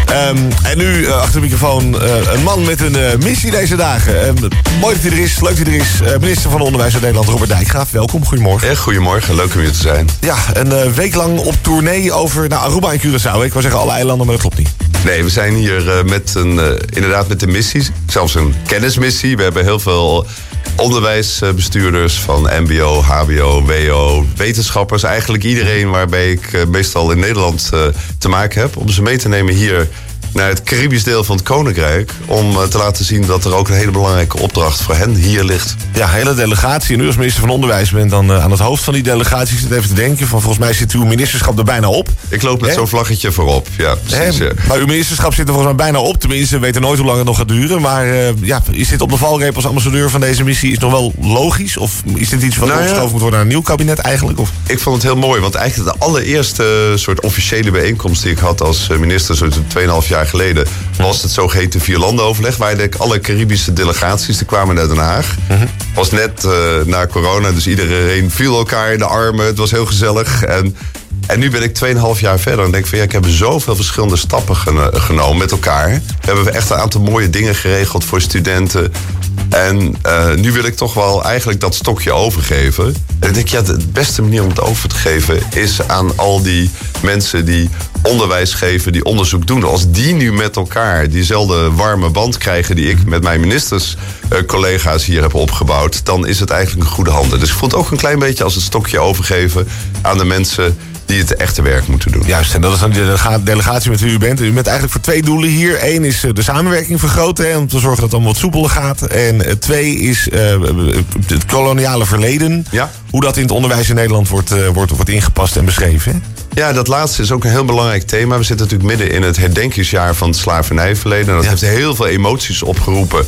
En nu achter de microfoon een man met een missie deze dagen. Mooi dat hij er is, leuk dat hij er is. Minister van Onderwijs uit Nederland, Robert Dijkgraaf. Welkom, goedemorgen. Ja, goedemorgen, leuk om hier te zijn. Ja, een week lang op tournee over Aruba en Curaçao. Ik wou zeggen alle eilanden, maar dat klopt niet. Nee, we zijn hier inderdaad met de missie. Zelfs een kennismissie. We hebben heel veel onderwijsbestuurders van mbo, hbo, wo, wetenschappers. Eigenlijk iedereen waarbij ik meestal in Nederland te maken heb. Om ze mee te nemen hier naar het Caribisch deel van het Koninkrijk. Om te laten zien dat er ook een hele belangrijke opdracht voor hen hier ligt. Ja, hele delegatie. En u als minister van Onderwijs bent dan aan het hoofd van die delegatie. Ik zit even te denken van volgens mij zit uw ministerschap er bijna op. Ik loop met zo'n vlaggetje voorop, ja precies. Ja. Maar uw ministerschap zit er volgens mij bijna op. Tenminste, we weten nooit hoe lang het nog gaat duren. Maar is dit op de valreep als ambassadeur van deze missie is nog wel logisch? Of is dit iets wat opgeschoven moet worden naar een nieuw kabinet eigenlijk? Of? Ik vond het heel mooi, want eigenlijk de allereerste soort officiële bijeenkomst die ik had als minister, zo'n 2,5 jaar geleden, was het zogeheten Vierlandenoverleg, waar alle Caribische delegaties die kwamen naar Den Haag. Was net na corona, dus iedereen viel elkaar in de armen. Het was heel gezellig. En nu ben ik 2,5 jaar verder en denk van ik heb zoveel verschillende stappen genomen met elkaar. We hebben echt een aantal mooie dingen geregeld voor studenten. En nu wil ik toch wel eigenlijk dat stokje overgeven. En ik denk, de beste manier om het over te geven is aan al die mensen die onderwijs geven, die onderzoek doen. Als die nu met elkaar diezelfde warme band krijgen die ik met mijn ministerscollega's hier heb opgebouwd, dan is het eigenlijk een goede handen. Dus ik voel het ook een klein beetje als het stokje overgeven aan de mensen die het echte werk moeten doen. Juist, en dat is dan de delegatie met wie u bent. U bent eigenlijk voor 2 doelen hier. 1 is de samenwerking vergroten, om te zorgen dat het allemaal wat soepeler gaat. En 2 is het koloniale verleden. Ja. Hoe dat in het onderwijs in Nederland wordt ingepast en beschreven. Ja, dat laatste is ook een heel belangrijk thema. We zitten natuurlijk midden in het herdenkingsjaar van het slavernijverleden. Dat heeft heel veel emoties opgeroepen.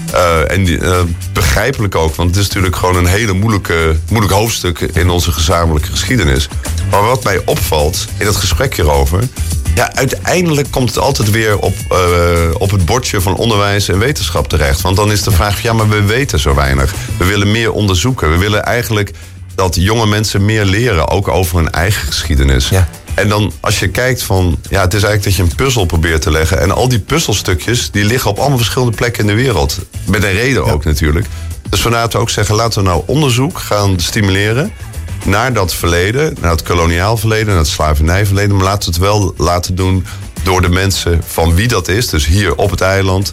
Begrijpelijk ook, want het is natuurlijk gewoon een hele moeilijk hoofdstuk in onze gezamenlijke geschiedenis. Maar wat mij opvalt in het gesprek hierover, uiteindelijk komt het altijd weer op het bordje van onderwijs en wetenschap terecht. Want dan is de vraag, maar we weten zo weinig. We willen meer onderzoeken. We willen eigenlijk dat jonge mensen meer leren, ook over hun eigen geschiedenis. Ja. En dan als je kijkt van, het is eigenlijk dat je een puzzel probeert te leggen. En al die puzzelstukjes, die liggen op allemaal verschillende plekken in de wereld. Met een reden ook natuurlijk. Dus vandaar dat we ook zeggen, laten we nou onderzoek gaan stimuleren naar dat verleden, naar het koloniaal verleden, naar het slavernijverleden. Maar laten we het wel laten doen door de mensen van wie dat is. Dus hier op het eiland,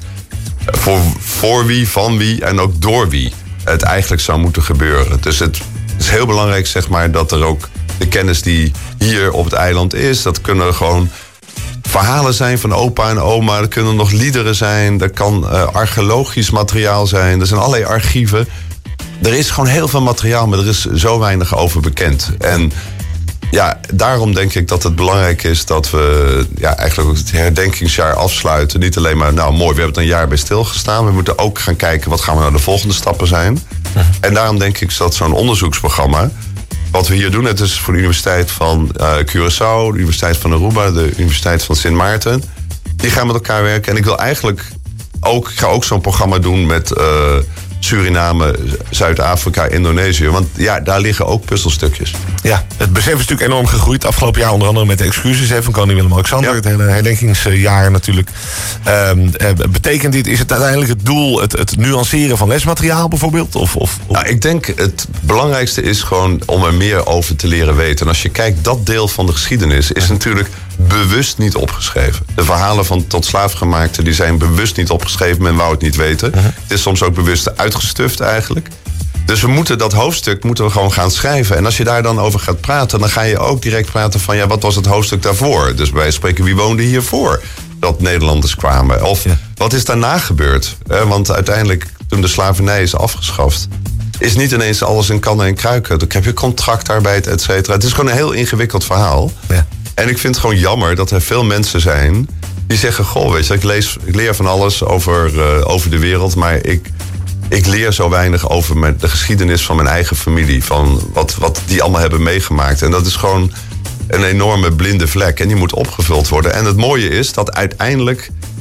voor wie, van wie en ook door wie het eigenlijk zou moeten gebeuren. Dus het is heel belangrijk, zeg maar, dat er ook de kennis die hier op het eiland is, dat kunnen gewoon verhalen zijn van opa en oma. Er kunnen nog liederen zijn. Er kan archeologisch materiaal zijn. Er zijn allerlei archieven. Er is gewoon heel veel materiaal, maar er is zo weinig over bekend. En daarom denk ik dat het belangrijk is dat we eigenlijk ook het herdenkingsjaar afsluiten. Niet alleen maar, mooi, we hebben het een jaar bij stilgestaan. We moeten ook gaan kijken, wat gaan we nou de volgende stappen zijn? En daarom denk ik dat zo'n onderzoeksprogramma, wat we hier doen, het is voor de Universiteit van Curaçao, de Universiteit van Aruba, de Universiteit van Sint Maarten. Die gaan met elkaar werken. En ik wil eigenlijk ik ga ook zo'n programma doen met Suriname, Zuid-Afrika, Indonesië. Want daar liggen ook puzzelstukjes. Ja, het besef is natuurlijk enorm gegroeid. Afgelopen jaar onder andere met de excuses van koning Willem-Alexander. Het hele herdenkingsjaar natuurlijk. Betekent dit, is het uiteindelijk het doel het nuanceren van lesmateriaal bijvoorbeeld? Of? Ik denk het belangrijkste is gewoon om er meer over te leren weten. En als je kijkt, dat deel van de geschiedenis is natuurlijk bewust niet opgeschreven. De verhalen van tot slaafgemaakten, die zijn bewust niet opgeschreven. Men wou het niet weten. Het is soms ook bewust uitgestuft eigenlijk. Dus we moeten dat hoofdstuk gewoon gaan schrijven. En als je daar dan over gaat praten, dan ga je ook direct praten van wat was het hoofdstuk daarvoor? Dus wij spreken, wie woonde hiervoor dat Nederlanders kwamen? Of wat is daarna gebeurd? Want uiteindelijk, toen de slavernij is afgeschaft, is niet ineens alles in kannen en kruiken. Dan heb je contractarbeid, et cetera. Het is gewoon een heel ingewikkeld verhaal. Ja. En ik vind het gewoon jammer dat er veel mensen zijn die zeggen, goh, weet je, ik leer van alles over de wereld, maar ik leer zo weinig over de geschiedenis van mijn eigen familie. Van wat die allemaal hebben meegemaakt. En dat is gewoon een enorme blinde vlek. En die moet opgevuld worden. En het mooie is dat uiteindelijk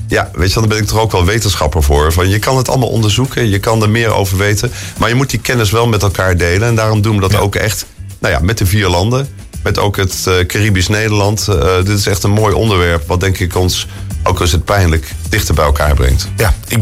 Ja, weet je, dan ben ik er ook wel wetenschapper voor. Van, je kan het allemaal onderzoeken, je kan er meer over weten. Maar je moet die kennis wel met elkaar delen. En daarom doen we dat ook echt met de 4 landen. Met ook het Caribisch Nederland. Dit is echt een mooi onderwerp wat denk ik ons, ook al is het pijnlijk, dichter bij elkaar brengt. Ja, ik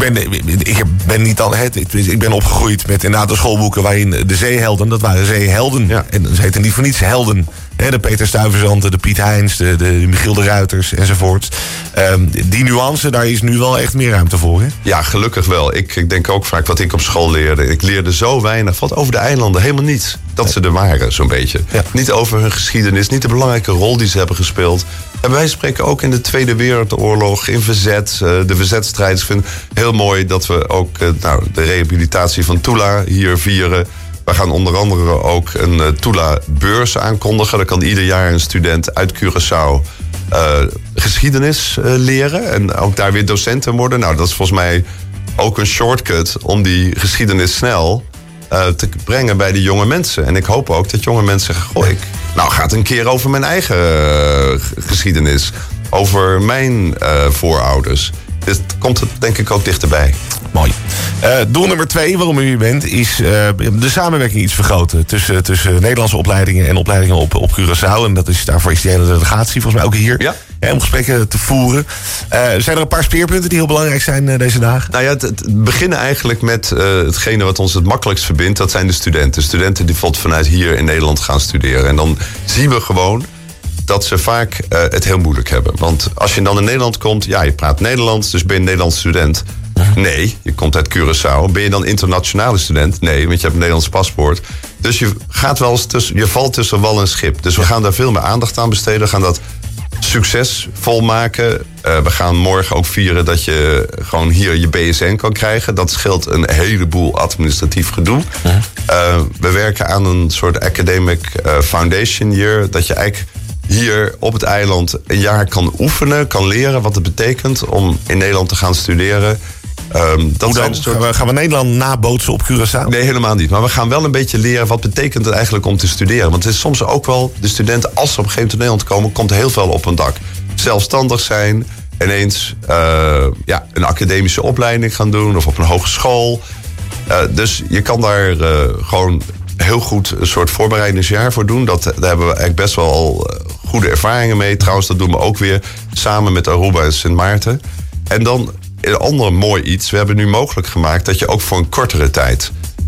ben opgegroeid met inderdaad de schoolboeken waarin de zeehelden, dat waren zeehelden. Ja. En ze heten niet voor niets helden. De Peter Stuyvesant, de Piet Hein, de Michiel de Ruiters enzovoort. Die nuance, daar is nu wel echt meer ruimte voor. Hè? Ja, gelukkig wel. Ik denk ook vaak wat ik op school leerde. Ik leerde zo weinig, wat over de eilanden, helemaal niets. Dat ze er waren, zo'n beetje. Ja. Niet over hun geschiedenis, niet de belangrijke rol die ze hebben gespeeld. En wij spreken ook in de Tweede Wereldoorlog, in verzet, de verzetstrijd. Ik vind het heel mooi dat we ook de rehabilitatie van Tula hier vieren. We gaan onder andere ook een Tula-beurs aankondigen. Dan kan ieder jaar een student uit Curaçao geschiedenis leren. En ook daar weer docenten worden. Nou, dat is volgens mij ook een shortcut om die geschiedenis snel te brengen bij de jonge mensen. En ik hoop ook dat jonge mensen zeggen, gaat een keer over mijn eigen geschiedenis. Over mijn voorouders. Dus komt het denk ik ook dichterbij. Mooi. Doel nummer 2, waarom u hier bent, is de samenwerking iets vergroten tussen Nederlandse opleidingen en opleidingen op Curaçao. En daarvoor is die hele delegatie volgens mij ook hier. Ja, om gesprekken te voeren. Zijn er een paar speerpunten die heel belangrijk zijn deze dagen? Nou ja, het beginnen eigenlijk met hetgene wat ons het makkelijkst verbindt. Dat zijn de studenten. Studenten die vanuit hier in Nederland gaan studeren. En dan zien we gewoon dat ze vaak het heel moeilijk hebben. Want als je dan in Nederland komt, je praat Nederlands, dus ben je een Nederlands student. Nee, je komt uit Curaçao. Ben je dan internationale student? Nee, want je hebt een Nederlands paspoort. Dus je gaat wel eens je valt tussen wal en schip. Dus we gaan daar veel meer aandacht aan besteden. We gaan dat succesvol maken. We gaan morgen ook vieren dat je gewoon hier je BSN kan krijgen. Dat scheelt een heleboel administratief gedoe. We werken aan een soort academic foundation year. Dat je eigenlijk hier op het eiland een jaar kan oefenen, kan leren wat het betekent om in Nederland te gaan studeren. Gaan we Nederland nabootsen op Curaçao? Nee, helemaal niet. Maar we gaan wel een beetje leren wat betekent het eigenlijk om te studeren. Want het is soms ook wel, de studenten als ze op een gegeven moment in Nederland komen, komt er heel veel op hun dak. Zelfstandig zijn, ineens een academische opleiding gaan doen of op een hogeschool. Dus je kan daar gewoon heel goed een soort voorbereidingsjaar voor doen. Daar hebben we eigenlijk best wel al goede ervaringen mee. Trouwens, dat doen we ook weer samen met Aruba en Sint Maarten. En dan een ander mooi iets. We hebben nu mogelijk gemaakt dat je ook voor een kortere tijd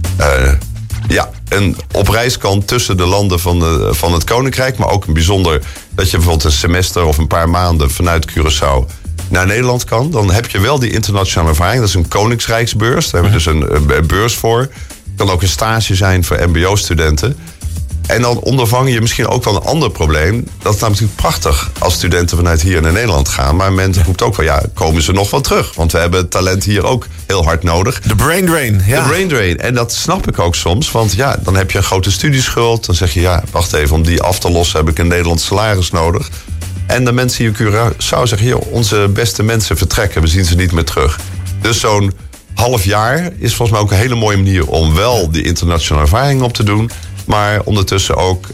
op reis kan tussen de landen van het Koninkrijk. Maar ook een bijzonder dat je bijvoorbeeld een semester of een paar maanden vanuit Curaçao naar Nederland kan. Dan heb je wel die internationale ervaring. Dat is een Koningsrijksbeurs. Daar hebben we dus een beurs voor. Het kan ook een stage zijn voor mbo-studenten. En dan ondervang je misschien ook wel een ander probleem. Dat is natuurlijk prachtig als studenten vanuit hier naar Nederland gaan. Maar men roept ook wel, komen ze nog wel terug? Want we hebben het talent hier ook heel hard nodig. De brain drain, ja. De brain drain. En dat snap ik ook soms. Want dan heb je een grote studieschuld. Dan zeg je, wacht even, om die af te lossen heb ik een Nederlands salaris nodig. En de mensen hier in Curaçao zeggen, onze beste mensen vertrekken. We zien ze niet meer terug. Dus zo'n half jaar is volgens mij ook een hele mooie manier om wel die internationale ervaring op te doen. Maar ondertussen ook,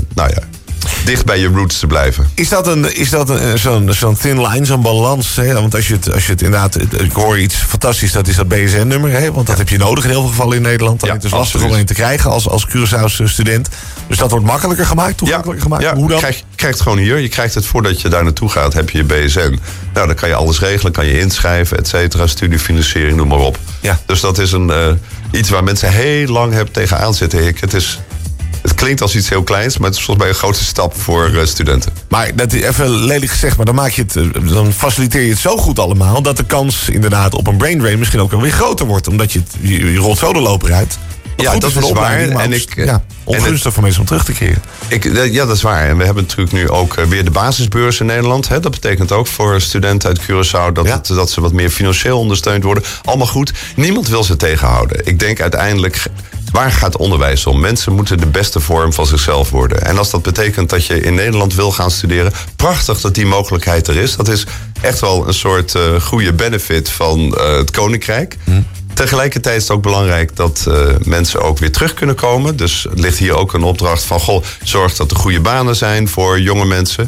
dicht bij je roots te blijven. Is dat zo'n thin line, zo'n balans? Hè? Want als je het inderdaad, ik hoor iets fantastisch, dat is dat BSN-nummer. Hè? Want dat heb je nodig in heel veel gevallen in Nederland. Het is lastig om een te krijgen als Curaçao's student. Dus dat wordt makkelijker gemaakt, toegankelijker gemaakt. Ja, hoe dan? Je krijgt het gewoon hier. Je krijgt het voordat je daar naartoe gaat, heb je je BSN. Nou, dan kan je alles regelen, kan je inschrijven, et cetera, studiefinanciering, noem maar op. Ja. Dus dat is iets waar mensen heel lang tegenaan zitten hikken. Het klinkt als iets heel kleins, maar het is volgens mij een grote stap voor studenten. Maar dat is even lelijk gezegd, maar dan faciliteer je het zo goed allemaal dat de kans inderdaad op een brain drain misschien ook wel weer groter wordt. Omdat je rolt zo de loper uit. Dat is waar. En ongunstig voor mensen om terug te keren. Dat is waar. En we hebben natuurlijk nu ook weer de basisbeurs in Nederland. Hè. Dat betekent ook voor studenten uit Curaçao dat ze wat meer financieel ondersteund worden. Allemaal goed. Niemand wil ze tegenhouden. Ik denk uiteindelijk, waar gaat onderwijs om? Mensen moeten de beste vorm van zichzelf worden. En als dat betekent dat je in Nederland wil gaan studeren, prachtig dat die mogelijkheid er is. Dat is echt wel een soort goede benefit van het Koninkrijk. Tegelijkertijd is het ook belangrijk dat mensen ook weer terug kunnen komen. Dus er ligt hier ook een opdracht van, zorg dat er goede banen zijn voor jonge mensen.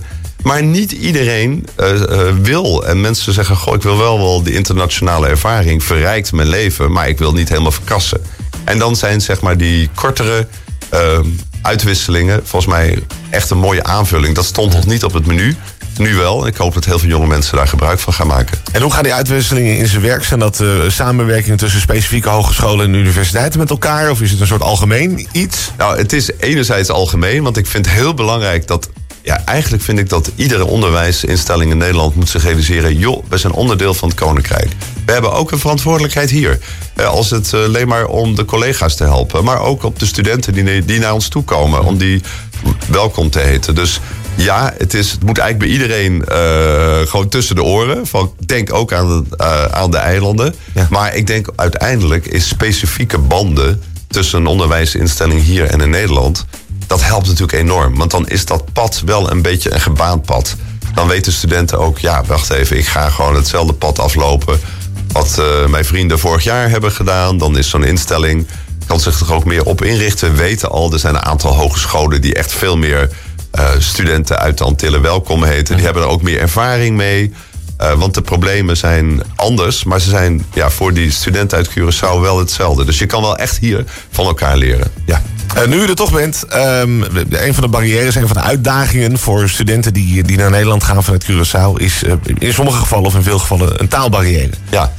Maar niet iedereen wil. En mensen zeggen, goh, ik wil wel die internationale ervaring. Verrijkt mijn leven, maar ik wil niet helemaal verkassen. En dan zijn zeg maar die kortere uitwisselingen volgens mij echt een mooie aanvulling. Dat stond nog niet op het menu. Nu wel. Ik hoop dat heel veel jonge mensen daar gebruik van gaan maken. En hoe gaan die uitwisselingen in zijn werk? Zijn dat samenwerkingen tussen specifieke hogescholen en universiteiten met elkaar? Of is het een soort algemeen iets? Nou, het is enerzijds algemeen, want ik vind het heel belangrijk dat... Ja, eigenlijk vind ik dat iedere onderwijsinstelling in Nederland moet zich realiseren... joh, we zijn onderdeel van het Koninkrijk. We hebben ook een verantwoordelijkheid hier. Als het alleen maar om de collega's te helpen. Maar ook op de studenten die naar ons toe komen. Om die welkom te heten. Dus ja, het moet eigenlijk bij iedereen gewoon tussen de oren. Denk ook aan de eilanden. Ja. Maar ik denk uiteindelijk is specifieke banden... tussen een onderwijsinstelling hier en in Nederland... dat helpt natuurlijk enorm. Want dan is dat pad wel een beetje een gebaand pad. Dan weten studenten ook, ja, wacht even... ik ga gewoon hetzelfde pad aflopen... wat mijn vrienden vorig jaar hebben gedaan. Dan is zo'n instelling... kan zich er ook meer op inrichten. We weten al, er zijn een aantal hogescholen... die echt veel meer studenten uit de Antillen welkom heten. Die hebben er ook meer ervaring mee... want de problemen zijn anders, maar ze zijn voor die studenten uit Curaçao wel hetzelfde. Dus je kan wel echt hier van elkaar leren. Ja. Nu je er toch bent, een van de barrières, een van de uitdagingen voor studenten die naar Nederland gaan vanuit Curaçao is in sommige gevallen of in veel gevallen een taalbarrière. Ja.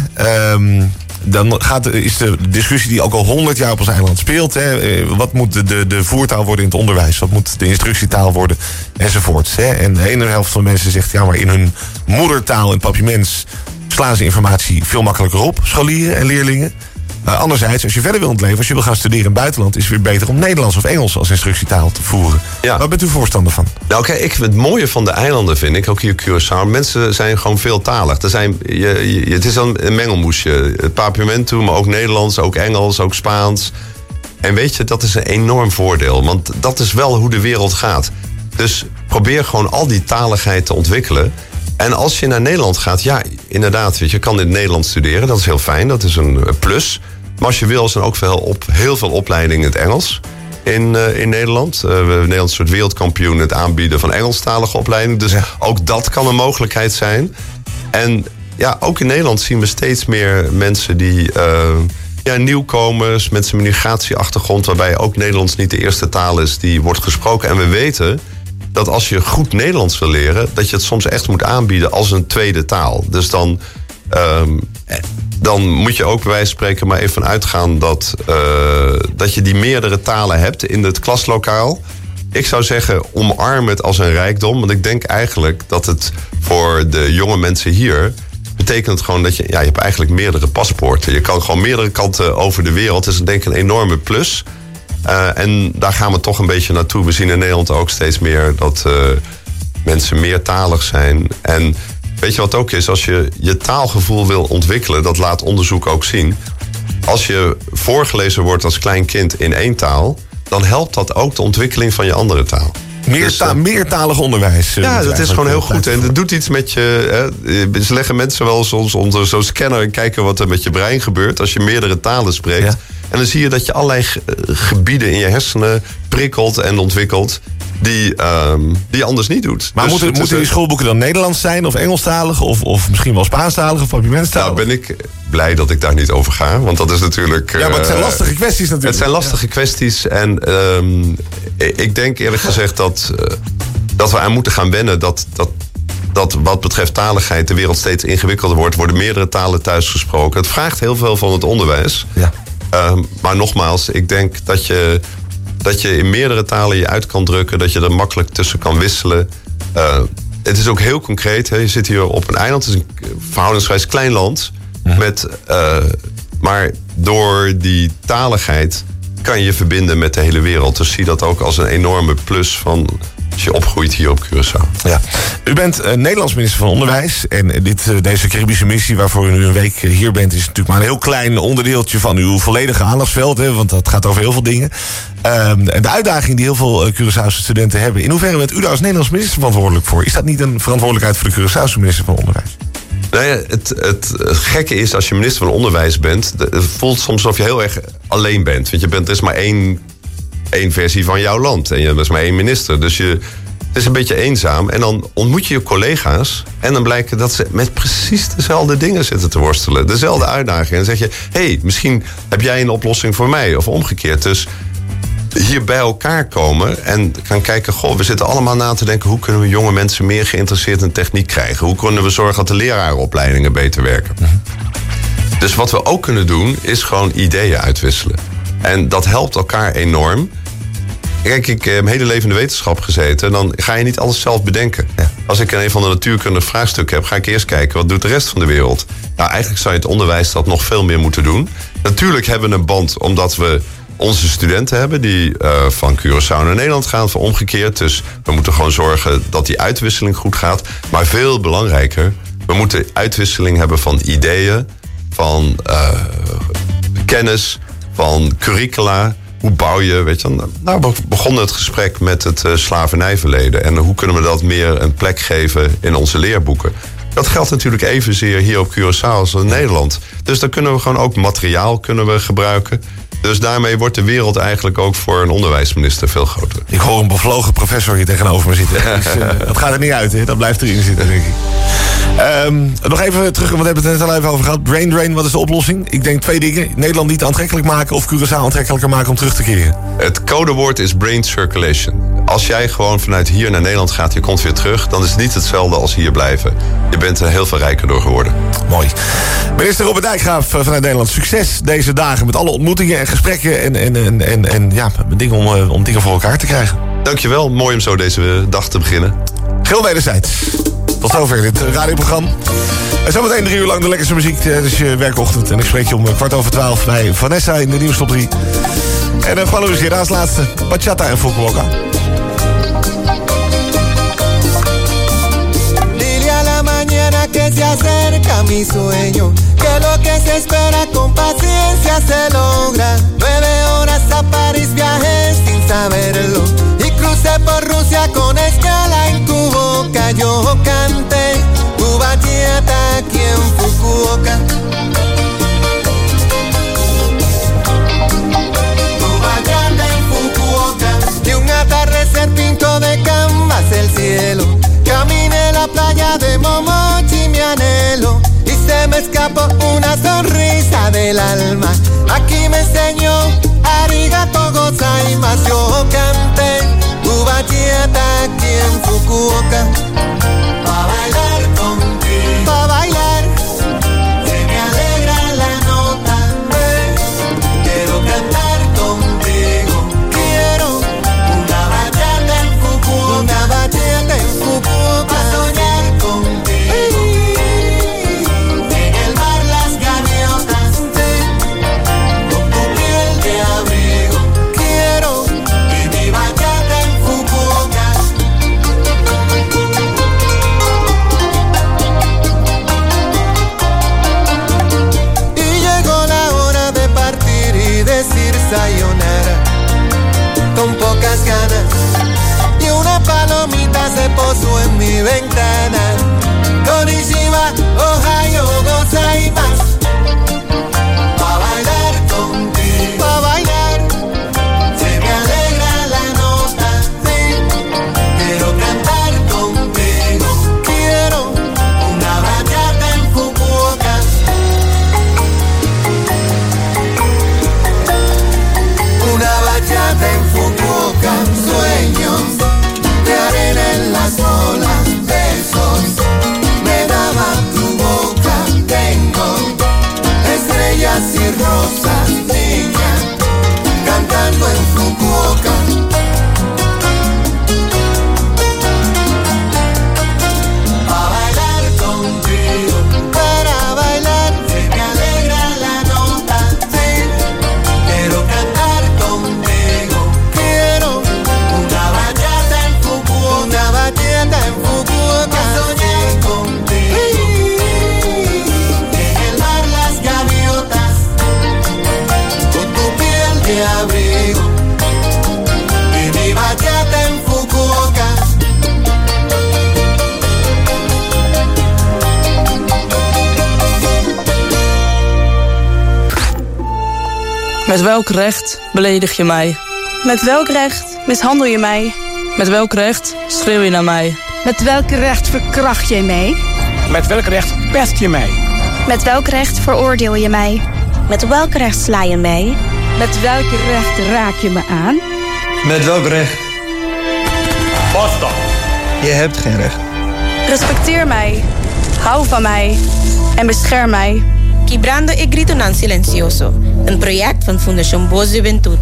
Dan is de discussie die ook al 100 jaar op ons eiland speelt. Wat moet de voertaal worden in het onderwijs? Wat moet de instructietaal worden? Enzovoorts. En de ene helft van de mensen zegt... ja, maar in hun moedertaal, in papiaments... slaan ze informatie veel makkelijker op. Scholieren en leerlingen. Anderzijds, als je verder wil ontleven... als je wil gaan studeren in het buitenland... is het weer beter om Nederlands of Engels als instructietaal te voeren. Ja. Waar bent u voorstander van? Nou, kijk, het mooie van de eilanden vind ik, ook hier Curaçao... mensen zijn gewoon veeltalig. Het is dan een mengelmoesje. Het papiamentum, maar ook Nederlands, ook Engels, ook Spaans. En weet je, dat is een enorm voordeel. Want dat is wel hoe de wereld gaat. Dus probeer gewoon al die taligheid te ontwikkelen... En als je naar Nederland gaat, ja, inderdaad, weet je kan in het Nederlands studeren. Dat is heel fijn, dat is een plus. Maar als je wil, zijn ook heel veel opleidingen in het Engels in Nederland. We hebben Nederland een soort wereldkampioen het aanbieden van Engelstalige opleidingen. Dus ook dat kan een mogelijkheid zijn. En ja, ook in Nederland zien we steeds meer mensen die... nieuwkomers, mensen met migratieachtergrond... waarbij ook Nederlands niet de eerste taal is die wordt gesproken. En we weten... dat als je goed Nederlands wil leren... dat je het soms echt moet aanbieden als een tweede taal. Dus dan moet je ook bij wijze van spreken maar even uitgaan... dat je die meerdere talen hebt in het klaslokaal. Ik zou zeggen, omarm het als een rijkdom. Want ik denk eigenlijk dat het voor de jonge mensen hier... betekent gewoon dat je hebt eigenlijk meerdere paspoorten. Je kan gewoon meerdere kanten over de wereld. Dat is denk ik een enorme plus... en daar gaan we toch een beetje naartoe. We zien in Nederland ook steeds meer dat mensen meertalig zijn. En weet je wat ook is? Als je je taalgevoel wil ontwikkelen, dat laat onderzoek ook zien. Als je voorgelezen wordt als klein kind in één taal... dan helpt dat ook de ontwikkeling van je andere taal. Meertalig onderwijs. Ja, dat is gewoon heel goed. En dat doet iets met je... Ze leggen mensen wel soms onder zo'n scanner... en kijken wat er met je brein gebeurt als je meerdere talen spreekt. Ja. En dan zie je dat je allerlei gebieden in je hersenen prikkelt en ontwikkelt... die je anders niet doet. Maar dus moeten die schoolboeken dan Nederlands zijn of Engelstalig... of misschien wel Spaanstalig of papiamentstalig? Nou, ben ik blij dat ik daar niet over ga. Want dat is natuurlijk... ja, maar het zijn lastige kwesties natuurlijk. Het zijn lastige kwesties. En ik denk eerlijk gezegd dat we aan moeten gaan wennen... dat wat betreft taligheid de wereld steeds ingewikkelder wordt... worden meerdere talen thuis gesproken. Het vraagt heel veel van het onderwijs. Ja. Maar nogmaals, ik denk dat je in meerdere talen je uit kan drukken... dat je er makkelijk tussen kan wisselen. Het is ook heel concreet. Hè. Je zit hier op een eiland. Het is een verhoudingsgewijs klein land. Maar door die taligheid kan je verbinden met de hele wereld. Dus zie dat ook als een enorme plus van... als je opgroeit hier op Curaçao. Ja. U bent Nederlands minister van Onderwijs. En deze Caribische missie waarvoor u nu een week hier bent... is natuurlijk maar een heel klein onderdeeltje van uw volledige aandachtsveld. Hè, want dat gaat over heel veel dingen. De uitdaging die heel veel Curaçaose studenten hebben... in hoeverre bent u daar als Nederlands minister verantwoordelijk voor? Is dat niet een verantwoordelijkheid voor de Curaçaose minister van Onderwijs? Nou ja, het gekke is als je minister van Onderwijs bent... het voelt soms alsof je heel erg alleen bent. Want er is maar één versie van jouw land. En er is maar één minister. Dus Het is een beetje eenzaam. En dan ontmoet je je collega's. En dan blijkt dat ze met precies dezelfde dingen zitten te worstelen. Dezelfde uitdagingen. En dan zeg je, hey, misschien heb jij een oplossing voor mij. Of omgekeerd. Dus hier bij elkaar komen en gaan kijken, goh, we zitten allemaal na te denken, hoe kunnen we jonge mensen meer geïnteresseerd in techniek krijgen? Hoe kunnen we zorgen dat de lerarenopleidingen beter werken? Dus wat we ook kunnen doen, is gewoon ideeën uitwisselen. En dat helpt elkaar enorm. Kijk, ik heb mijn hele leven in de wetenschap gezeten. Dan ga je niet alles zelf bedenken. Ja. Als ik een van de natuurkundige vraagstukken heb, ga ik eerst kijken, wat doet de rest van de wereld? Nou, eigenlijk zou je het onderwijs dat nog veel meer moeten doen. Natuurlijk hebben we een band, omdat we onze studenten hebben die van Curaçao naar Nederland gaan, voor omgekeerd. Dus we moeten gewoon zorgen dat die uitwisseling goed gaat. Maar veel belangrijker, we moeten uitwisseling hebben van ideeën, van kennis, van curricula. Hoe bouw je, weet je, nou, we begonnen het gesprek met het slavernijverleden. En hoe kunnen we dat meer een plek geven in onze leerboeken? Dat geldt natuurlijk evenzeer hier op Curaçao als in Nederland. Dus dan kunnen we gewoon ook materiaal gebruiken. Dus daarmee wordt de wereld eigenlijk ook voor een onderwijsminister veel groter. Ik hoor een bevlogen professor hier tegenover me zitten. Dus, dat gaat er niet uit, hè? Dat blijft erin zitten, denk ik. Nog even terug, want we hebben het net al even over gehad. Brain drain, wat is de oplossing? Ik denk 2 dingen. Nederland niet aantrekkelijk maken of Curaçao aantrekkelijker maken om terug te keren. Het codewoord is brain circulation. Als jij gewoon vanuit hier naar Nederland gaat, je komt weer terug, dan is het niet hetzelfde als hier blijven. Je bent er heel veel rijker door geworden. Mooi. Minister Robert Dijkgraaf vanuit Nederland, succes deze dagen met alle ontmoetingen en gesprekken en ja, dingen om dingen voor elkaar te krijgen. Dankjewel, mooi om zo deze dag te beginnen. Geel wederzijds. Tot zover dit radioprogramma. En zometeen 3 uur lang de lekkerste muziek tijdens je werkochtend. En ik spreek je om 12:15 bij Vanessa in de Nieuwstop 3. En Juan Luis Guerra als laatste. Bachata en Fukuoka. Dile a la mañana que se acerca mi sueño, que lo que se espera con paciencia se logra. 9 horas a París viajé sin saberlo y crucé por Rusia con escala en tu boca. Yo canté tu bachata aquí en Fukuoka. Tu bachata en Fukuoka. Y un atardecer pintó de canvas el cielo. Caminé la playa de Momochi, mi anhelo, y se me escapó una sonrisa del alma. Aquí me enseñó arigato gozaimasu. Yo canté tu bachata aquí en Fukuoka. Pa' bailar contigo, pa' bailar, se me alegra la nota. Quiero cantar contigo, quiero una bachata en Fukuoka, una bachata en Fukuoka. Pa' soñar contigo, en el mar las gaviotas, con tu piel de abrigo. Quiero y mi bachata en Fukuoka. Y llegó la hora de partir y decir sayonara, con pocas ganas. Y una palomita se posó en mi ventana. Konnichiwa, Ohio gozaimasu. Pa' bailar contigo, pa' bailar, se me alegra la nota, sí. Quiero cantar contigo, quiero una bachata en Fukuoka. Una bachata en Fukuoka, sueños de arena en las olas, besos me daba tu boca. Tengo estrellas y rosas, niña, cantando en Fukuoka. Pa' bailar contigo, para bailar, se me alegra la nota, sí. Quiero cantar contigo, quiero una bachata en Fukuoka, una bachata en Fukuoka. Soñar contigo, en el mar las gaviotas, con tu piel de abrigo, y mi bachata en Fukuoka. Met welk recht beledig je mij? Met welk recht mishandel je mij? Met welk recht schreeuw je naar mij? Met welk recht verkracht jij mij? Met welk recht pest je mij? Met welk recht veroordeel je mij? Met welk recht sla je mij? Met welk recht raak je me aan? Met welk recht? Basta. Je hebt geen recht. Respecteer mij, hou van mij en bescherm mij. Quebrando e Grito Non Silencioso, een project van Fundación Boa Juventud.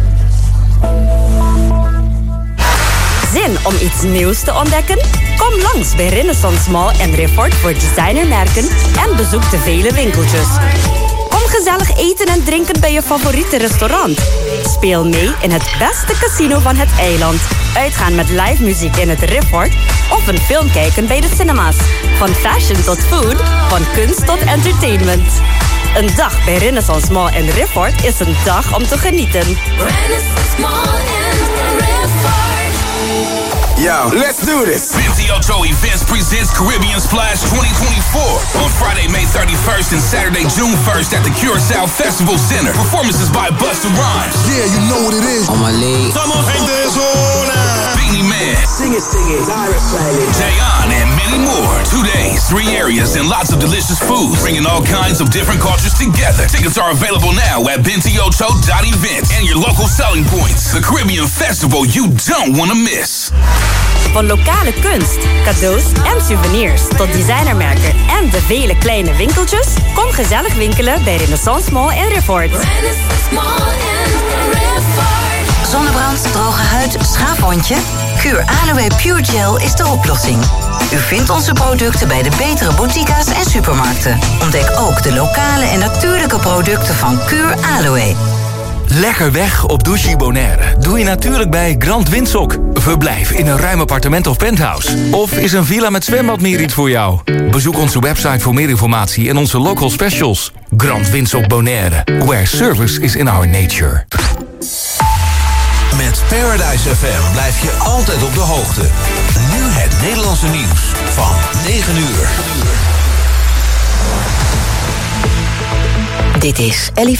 Zin om iets nieuws te ontdekken? Kom langs bij Renaissance Mall en Refort voor designermerken en bezoek de vele winkeltjes. Kom gezellig eten en drinken bij je favoriete restaurant. Speel mee in het beste casino van het eiland. Uitgaan met live muziek in het Refort of een film kijken bij de cinema's. Van fashion tot food, van kunst tot entertainment. Een dag bij Renaissance Mall en Refort is een dag om te genieten. Renaissance Mall and Refort. Yo, let's do this. Bentiocho Events presents Caribbean Splash 2024 on Friday, May 31st and Saturday, June 1st at the Curaçao Festival Center. Performances by Busta Rhymes. Yeah, you know what it is. On my leg. Somos gente zona. Beanie Man. Sing it, Irish Pilot. Jayon and many more. 2 days, 3 areas, and lots of delicious foods, bringing all kinds of different cultures together. Tickets are available now at bentiocho.events and your local selling points. The Caribbean Festival you don't want to miss. Van lokale kunst, cadeaus en souvenirs tot designermerken en de vele kleine winkeltjes, kom gezellig winkelen bij Renaissance Mall en Refort. Zonnebrand, droge huid, schaafwondje? Kuur Aloe Pure Gel is de oplossing. U vindt onze producten bij de betere boutiques en supermarkten. Ontdek ook de lokale en natuurlijke producten van Kuur Aloe. Lekker weg op Douchy Bonaire doe je natuurlijk bij Grand Windsock. Verblijf in een ruim appartement of penthouse. Of is een villa met zwembad meer iets voor jou? Bezoek onze website voor meer informatie en onze local specials. Grand Windsock Bonaire, where service is in our nature. Met Paradise FM blijf je altijd op de hoogte. Nu het Nederlandse nieuws van 9 uur. Dit is Ellie